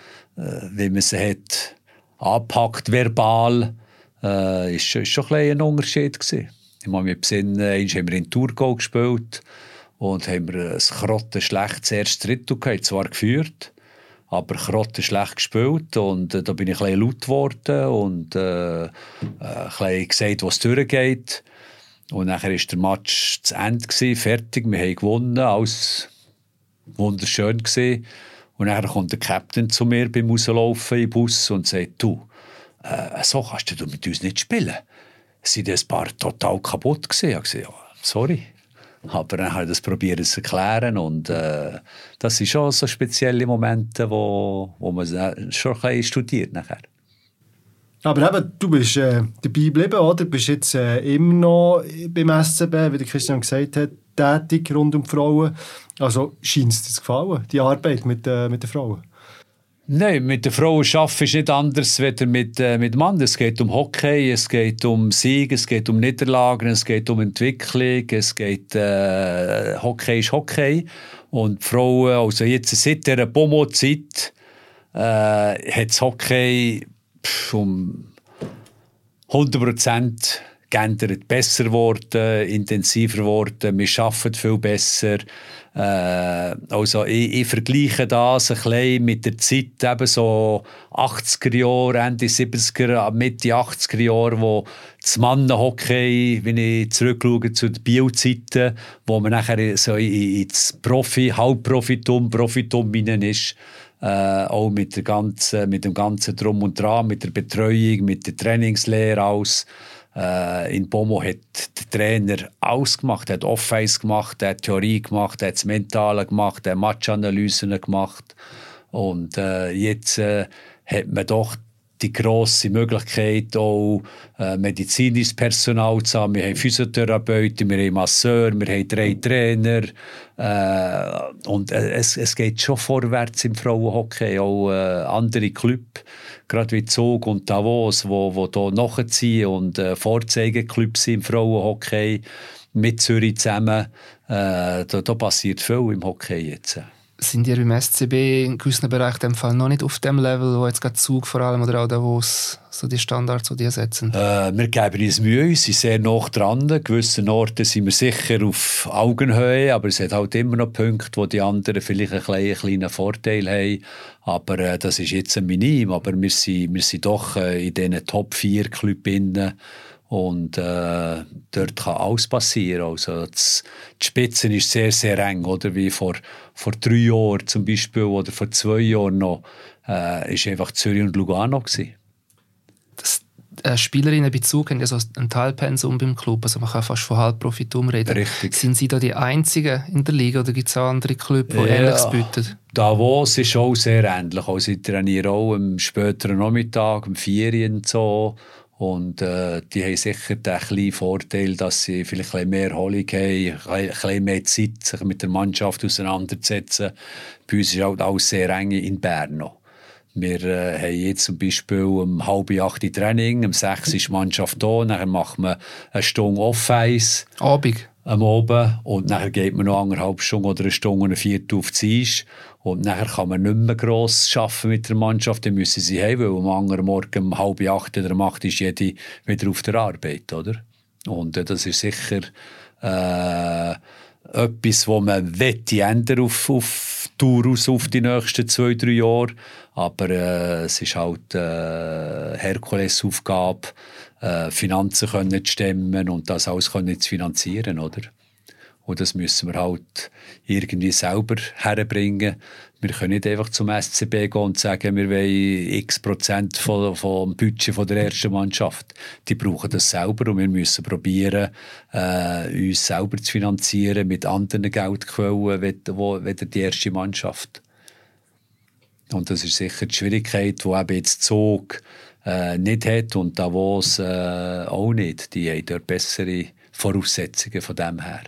wie man sie hat angepackt, verbal, äh, ist, ist schon ein, ein Unterschied gewesen. Ich muss mich besinnen, einmal haben wir in Thurgau gespielt und haben wir ein grottenschlechtes erstes Drittel gehabt, zwar geführt, aber grottenschlecht gespielt und äh, da bin ich ein bisschen laut geworden und äh, äh, ein bisschen gesagt, was durchgeht. Und nachher war der Match zu Ende gewesen, fertig, wir haben gewonnen, alles wunderschön gewesen. Und dann kommt der Captain zu mir beim Rauslaufen im Bus und sagt, du, äh, so kannst du mit uns nicht spielen. Sind ein paar total kaputt gewesen? Ich habe gesagt, ja, sorry. Aber dann habe ich das probiert zu erklären und äh, das sind schon so spezielle Momente, wo, wo man schon studiert nachher. Aber eben, du bist äh, dabei geblieben, oder? Du bist jetzt äh, immer noch beim S C B, wie der Christian gesagt hat, tätig rund um die Frauen. Also scheint es dir zu gefallen, die Arbeit mit, äh, mit den Frauen? Nein, mit den Frauen arbeiten ist nicht anders als mit, äh, mit Männern. Es geht um Hockey, es geht um Sieg, es geht um Niederlagen, es geht um Entwicklung, es geht, äh, Hockey ist Hockey. Und die Frauen, also jetzt seit dieser Pomo-Zeit, äh, hat das Hockey pff, um hundert Prozent geändert, besser geworden, intensiver geworden, wir arbeiten viel besser. Äh, also ich, ich vergleiche das ein bisschen mit der Zeit, eben so achtziger Jahre, Ende siebziger, Mitte achtziger Jahre, wo das Mannenhockey, wenn ich zurückschaue zu den Bio-Zeiten, wo man nachher so ins Profi, Halbprofitum, Profitum hinein ist, äh, auch mit, der ganzen, mit dem ganzen Drum und Dran, mit der Betreuung, mit der Trainingslehre aus. In Pomo hat der Trainer alles gemacht, er hat Off-Ice gemacht, er hat Theorie gemacht, er hat das Mentale gemacht, er hat Matchanalysen gemacht. Und äh, jetzt äh, hat man doch die grosse Möglichkeit, auch äh, medizinisches Personal zu haben. Wir haben Physiotherapeuten, wir haben Masseur, wir haben drei Trainer. Äh, und äh, es, es geht schon vorwärts im Frauenhockey. Auch äh, andere Clubs, gerade wie Zug und Davos, wo, wo hier nachziehen und äh, Vorzeigeklubs sind im Frauenhockey mit Zürich zusammen. Äh, da, da passiert viel im Hockey jetzt. sind ihr beim S C B in gewissen Bereichen in dem Fall noch nicht auf dem Level, wo jetzt gerade Zug vor allem oder auch Davos so die Standards, die die setzen? Äh, wir geben uns Mühe, sind sehr nah dran. An gewissen Orten sind wir sicher auf Augenhöhe, aber es hat halt immer noch Punkte, wo die anderen vielleicht einen kleinen, kleinen Vorteil haben. Aber äh, das ist jetzt ein Minim. Aber wir sind, wir sind doch äh, in diesen Top vier Clubs innen. Und äh, dort kann alles passieren. Also das, die Spitze ist sehr, sehr eng. Oder? Wie vor, vor drei Jahren zum Beispiel oder vor zwei Jahren noch, äh, ist einfach Zürich und Lugano gewesen. Das, äh, Spielerinnen bei Zug haben ja so ein Teilpensum beim Club. Also man kann fast von Halbprofitum reden. Richtig. Sind Sie da die Einzigen in der Liga oder gibt es auch andere Clubs, die ja, Ähnliches bieten? Davos ist auch sehr ähnlich. Also ich trainiere auch am späteren Nachmittag, am Ferien und so. Und äh, die haben sicher den kleinen Vorteil, dass sie vielleicht ein bisschen mehr Erholung haben, ein bisschen mehr Zeit, sich mit der Mannschaft auseinanderzusetzen. Bei uns ist halt alles sehr eng in Bern noch. Wir äh, haben jetzt zum Beispiel um halb acht Training, um sechs ist die Mannschaft da, dann machen wir eine Stunde Off-Ice. Abend? Am Abend. Und dann geht man noch anderthalb Stunden oder eine Stunde und eine Viertel auf die Eis. Und nachher kann man nicht mehr gross arbeiten mit der Mannschaft, dann müssen sie heim, weil am anderen Morgen um halb acht oder um acht ist jede wieder auf der Arbeit, oder? Und äh, das ist sicher äh, etwas, was man wette ändern auf, auf Tour aus auf die nächsten zwei, drei Jahre. Aber äh, es ist halt äh, Herkulesaufgabe, äh, Finanzen können zu stemmen und das alles können zu finanzieren, oder? Und das müssen wir halt irgendwie selber herbringen. Wir können nicht einfach zum S C B gehen und sagen, wir wollen x Prozent vom, vom Budget von der ersten Mannschaft. Die brauchen das selber und wir müssen probieren, äh, uns selber zu finanzieren mit anderen Geldquellen, weder die erste Mannschaft. Und das ist sicher die Schwierigkeit, die eben jetzt Zug äh, nicht hat und Davos äh, auch nicht. Die haben dort bessere Voraussetzungen von dem her.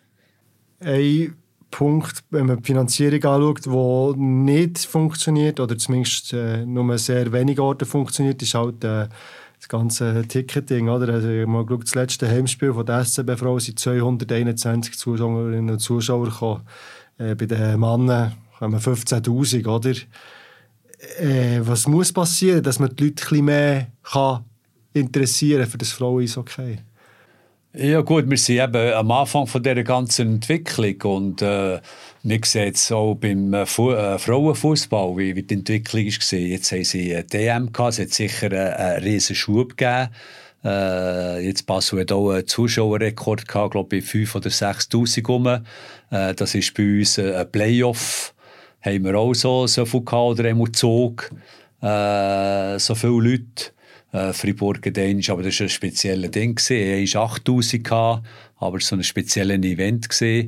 Ein Punkt, wenn man die Finanzierung anschaut, der nicht funktioniert oder zumindest äh, nur sehr wenige Orte funktioniert, ist halt äh, das ganze Ticketing. Oder? Also, ich habe mal geschaut, das letzte Heimspiel von der S C B-Frau sind zweihunderteinundzwanzig Zuschauerinnen und Zuschauer gekommen. Äh, bei den Männern kommen fünfzehntausend. Oder? Äh, was muss passieren, dass man die Leute ein bisschen mehr kann interessieren für das Frauen-Eishockey? Ja gut, wir sind eben am Anfang von dieser ganzen Entwicklung und äh, wir sehen es auch beim äh, Fu- äh, Frauenfußball, wie, wie die Entwicklung war. Jetzt haben sie eine D M gehabt, es hat sicher einen, einen riesen Schub gegeben. Äh, jetzt Basel hat auch einen Zuschauerrekord gehabt, glaube ich, fünftausend oder sechstausend rum. Äh, das ist bei uns ein Playoff. Haben wir auch so, so viel gehabt, oder einmal Zug, äh, so viele Leute. Äh, Fribourg Dänisch, aber das war ein spezielles Ding. Er hatte achttausend, aber es war so ein spezielles Event. Äh,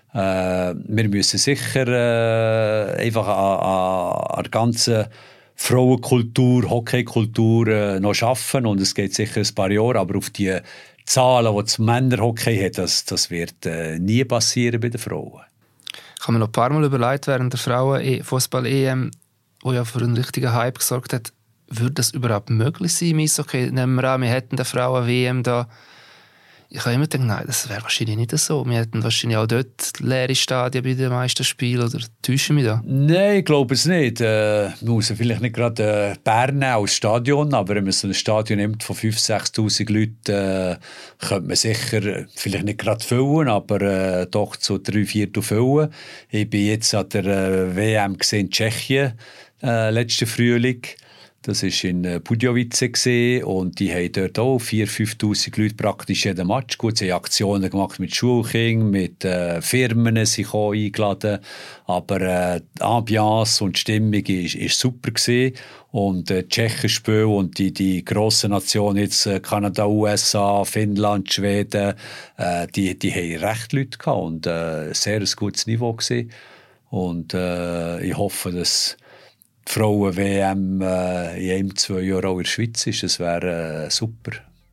wir müssen sicher äh, einfach an, an, an der ganzen Frauenkultur, Hockeykultur äh, noch arbeiten und es geht sicher ein paar Jahre, aber auf die Zahlen, die das Männerhockey hat, das, das wird äh, nie passieren bei den Frauen. Ich habe mir noch ein paar Mal überlegt, während der Frauen-Fußball-E M, die ja für einen richtigen Hype gesorgt hat, würde das überhaupt möglich sein im Eishockey? Nehmen wir an, wir hätten eine Frauen-W M da. Ich habe immer gedacht, nein, das wäre wahrscheinlich nicht so. Wir hätten wahrscheinlich auch dort leere Stadien bei den meisten Spielen. Oder täuschen wir da? Nein, ich glaube es nicht. Äh, wir müssen vielleicht nicht gerade äh, Bern als Stadion, aber wenn man so ein Stadion nimmt von fünftausend, sechstausend Leuten, äh, könnte man sicher, vielleicht nicht gerade füllen, aber äh, doch zu drei Viertel füllen. Ich bin jetzt an der äh, W M in Tschechien, äh, letzten Frühling. Das war in Budějovice und die haben dort auch viertausend, fünftausend Leute praktisch jeden Match. Gut, sie haben Aktionen gemacht mit Schulkindern, mit äh, Firmen, sie haben eingeladen. Aber äh, die Ambiance und die Stimmung war super gewesen. Und äh, Tschechenspiel und die, die grossen Nationen, jetzt äh, Kanada, U S A, Finnland, Schweden, äh, die, die haben recht Leute gehabt und äh, sehr ein gutes Niveau gewesen. Und äh, ich hoffe, dass die Frauen-W M äh, in einem, zwei Jahren auch in der Schweiz ist. Das wäre äh, super.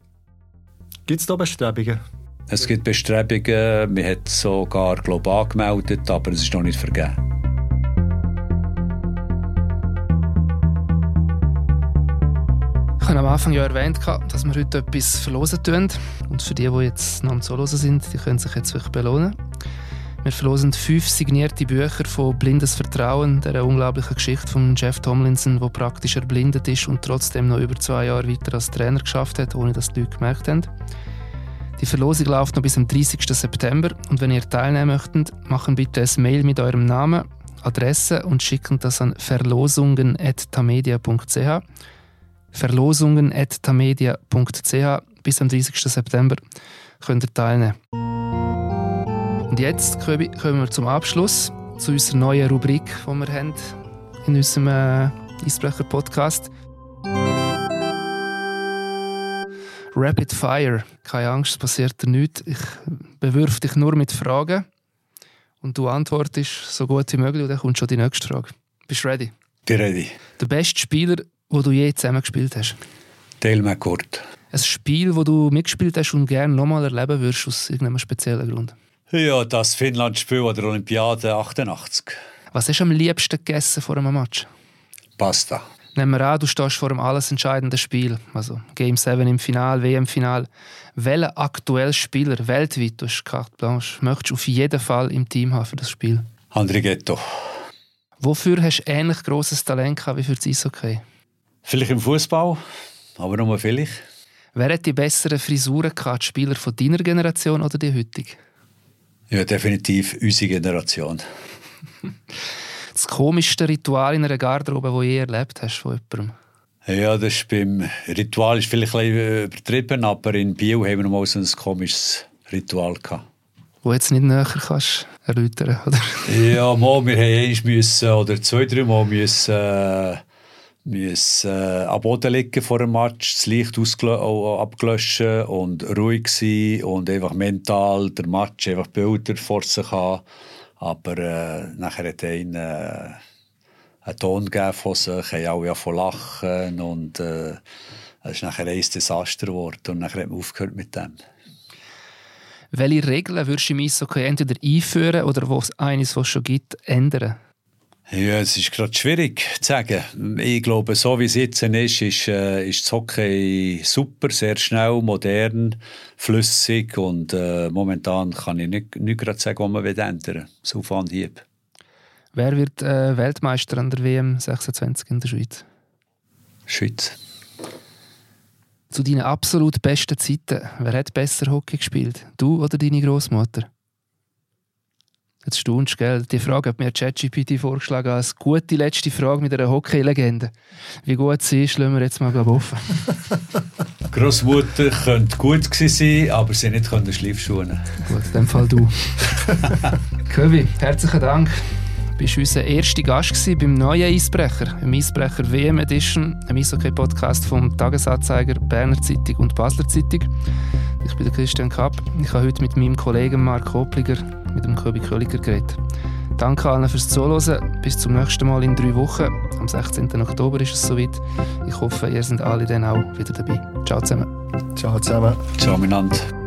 Gibt es da Bestrebungen? Es gibt Bestrebungen. Man hat sogar global angemeldet, aber es ist noch nicht vergeben. Ich habe am Anfang ja erwähnt, dass wir heute etwas verlosen tun. Und für die, die jetzt noch am Zuhören sind, die können sich jetzt wirklich belohnen. Wir verlosen fünf signierte Bücher von «Blindes Vertrauen», der unglaublichen Geschichte von Jeff Tomlinson, der praktisch erblindet ist und trotzdem noch über zwei Jahre weiter als Trainer geschafft hat, ohne dass die Leute gemerkt haben. Die Verlosung läuft noch bis am dreißigsten September und wenn ihr teilnehmen möchtet, machen bitte ein Mail mit eurem Namen, Adresse und schicken das an verlosungen at tamedia punkt c h. verlosungen at tamedia punkt c h. Bis am dreißigsten September könnt ihr teilnehmen. Und jetzt kommen wir zum Abschluss, zu unserer neuen Rubrik, die wir haben in unserem äh, Eisbrecher-Podcast. Rapid Fire. Keine Angst, es passiert dir nichts. Ich bewirf dich nur mit Fragen und du antwortest so gut wie möglich und dann kommt schon die nächste Frage. Bist du ready? Bin ready. Der beste Spieler, den du je zusammen gespielt hast? Dale McCourt. Ein Spiel, das du mitgespielt hast und gerne nochmal erleben würdest, aus irgendeinem speziellen Grund? Ja, das Finnland-Spiel an der Olympiade achtundachtzig. Was hast du am liebsten gegessen vor einem Match? Pasta. Nehmen wir an, du stehst vor einem alles entscheidenden Spiel, also Game sieben im Finale, W M-Finale. Welchen aktuellen Spieler weltweit, du hast carte blanche, möchtest du auf jeden Fall im Team haben für das Spiel? André Ghetto. Wofür hast du ähnlich grosses Talent gehabt wie für das Eishockey? Vielleicht im Fußball, aber nur vielleicht. Wer hat die besseren Frisuren gehabt, die Spieler von deiner Generation oder die heutige? Ja, definitiv unsere Generation. Das komischste Ritual in einer Garderobe, das du je erlebt hast von jemandem? Ja, das ist beim Ritual ist vielleicht ein bisschen übertrieben, aber in Biel haben wir mal so ein komisches Ritual gehabt. Wo jetzt nicht näher kannst erläutern, oder? Ja, mal, wir haben müssen, oder zwei, drei Mal müssen, äh, müssen äh, am Boden liegen vor dem Match, das Licht abgelöscht und ruhig sein und einfach mental der Match, einfach Bilder vor sich haben. Aber äh, nachher hat einer äh, einen Ton gegeben von sich, haben alle von lachen und äh, es ist nachher ein Desaster geworden und nachher hat man aufgehört mit dem. Welche Regeln würdest du im Eishockey entweder einführen oder wo es eines, was es schon gibt, ändern? Ja, es ist gerade schwierig zu sagen. Ich glaube, so wie es jetzt ist, ist, äh, ist das Hockey super, sehr schnell, modern, flüssig und äh, momentan kann ich nicht, nicht gerade sagen, was man ändern will. So auf Anhieb. Wer wird äh, Weltmeister an der W M sechsundzwanzig in der Schweiz? Schweiz. Zu deinen absolut besten Zeiten, wer hat besser Hockey gespielt? Du oder deine Großmutter? Jetzt staunst du, gell? Die Frage hat mir ChatGPT vorgeschlagen als gute letzte Frage mit einer Hockey-Legende. Wie gut sie ist, lassen wir jetzt mal offen. Großmutter könnte gut gewesen sein, aber sie nicht Schleifschuhe. Gut, in dem Fall du. Köbi, herzlichen Dank. Du warst unser erster Gast beim neuen Eisbrecher, im Eisbrecher W M Edition, einem Eishockey-Podcast vom Tagesanzeiger, Berner Zeitung und Basler Zeitung. Ich bin der Christian Kapp. Ich habe heute mit meinem Kollegen Marc Hopliger, mit dem Köbi Köliker, geredet. Danke allen fürs Zuhören. Bis zum nächsten Mal in drei Wochen. Am sechzehnten Oktober ist es soweit. Ich hoffe, ihr seid alle dann auch wieder dabei. Ciao zusammen. Ciao zusammen. Ciao miteinander.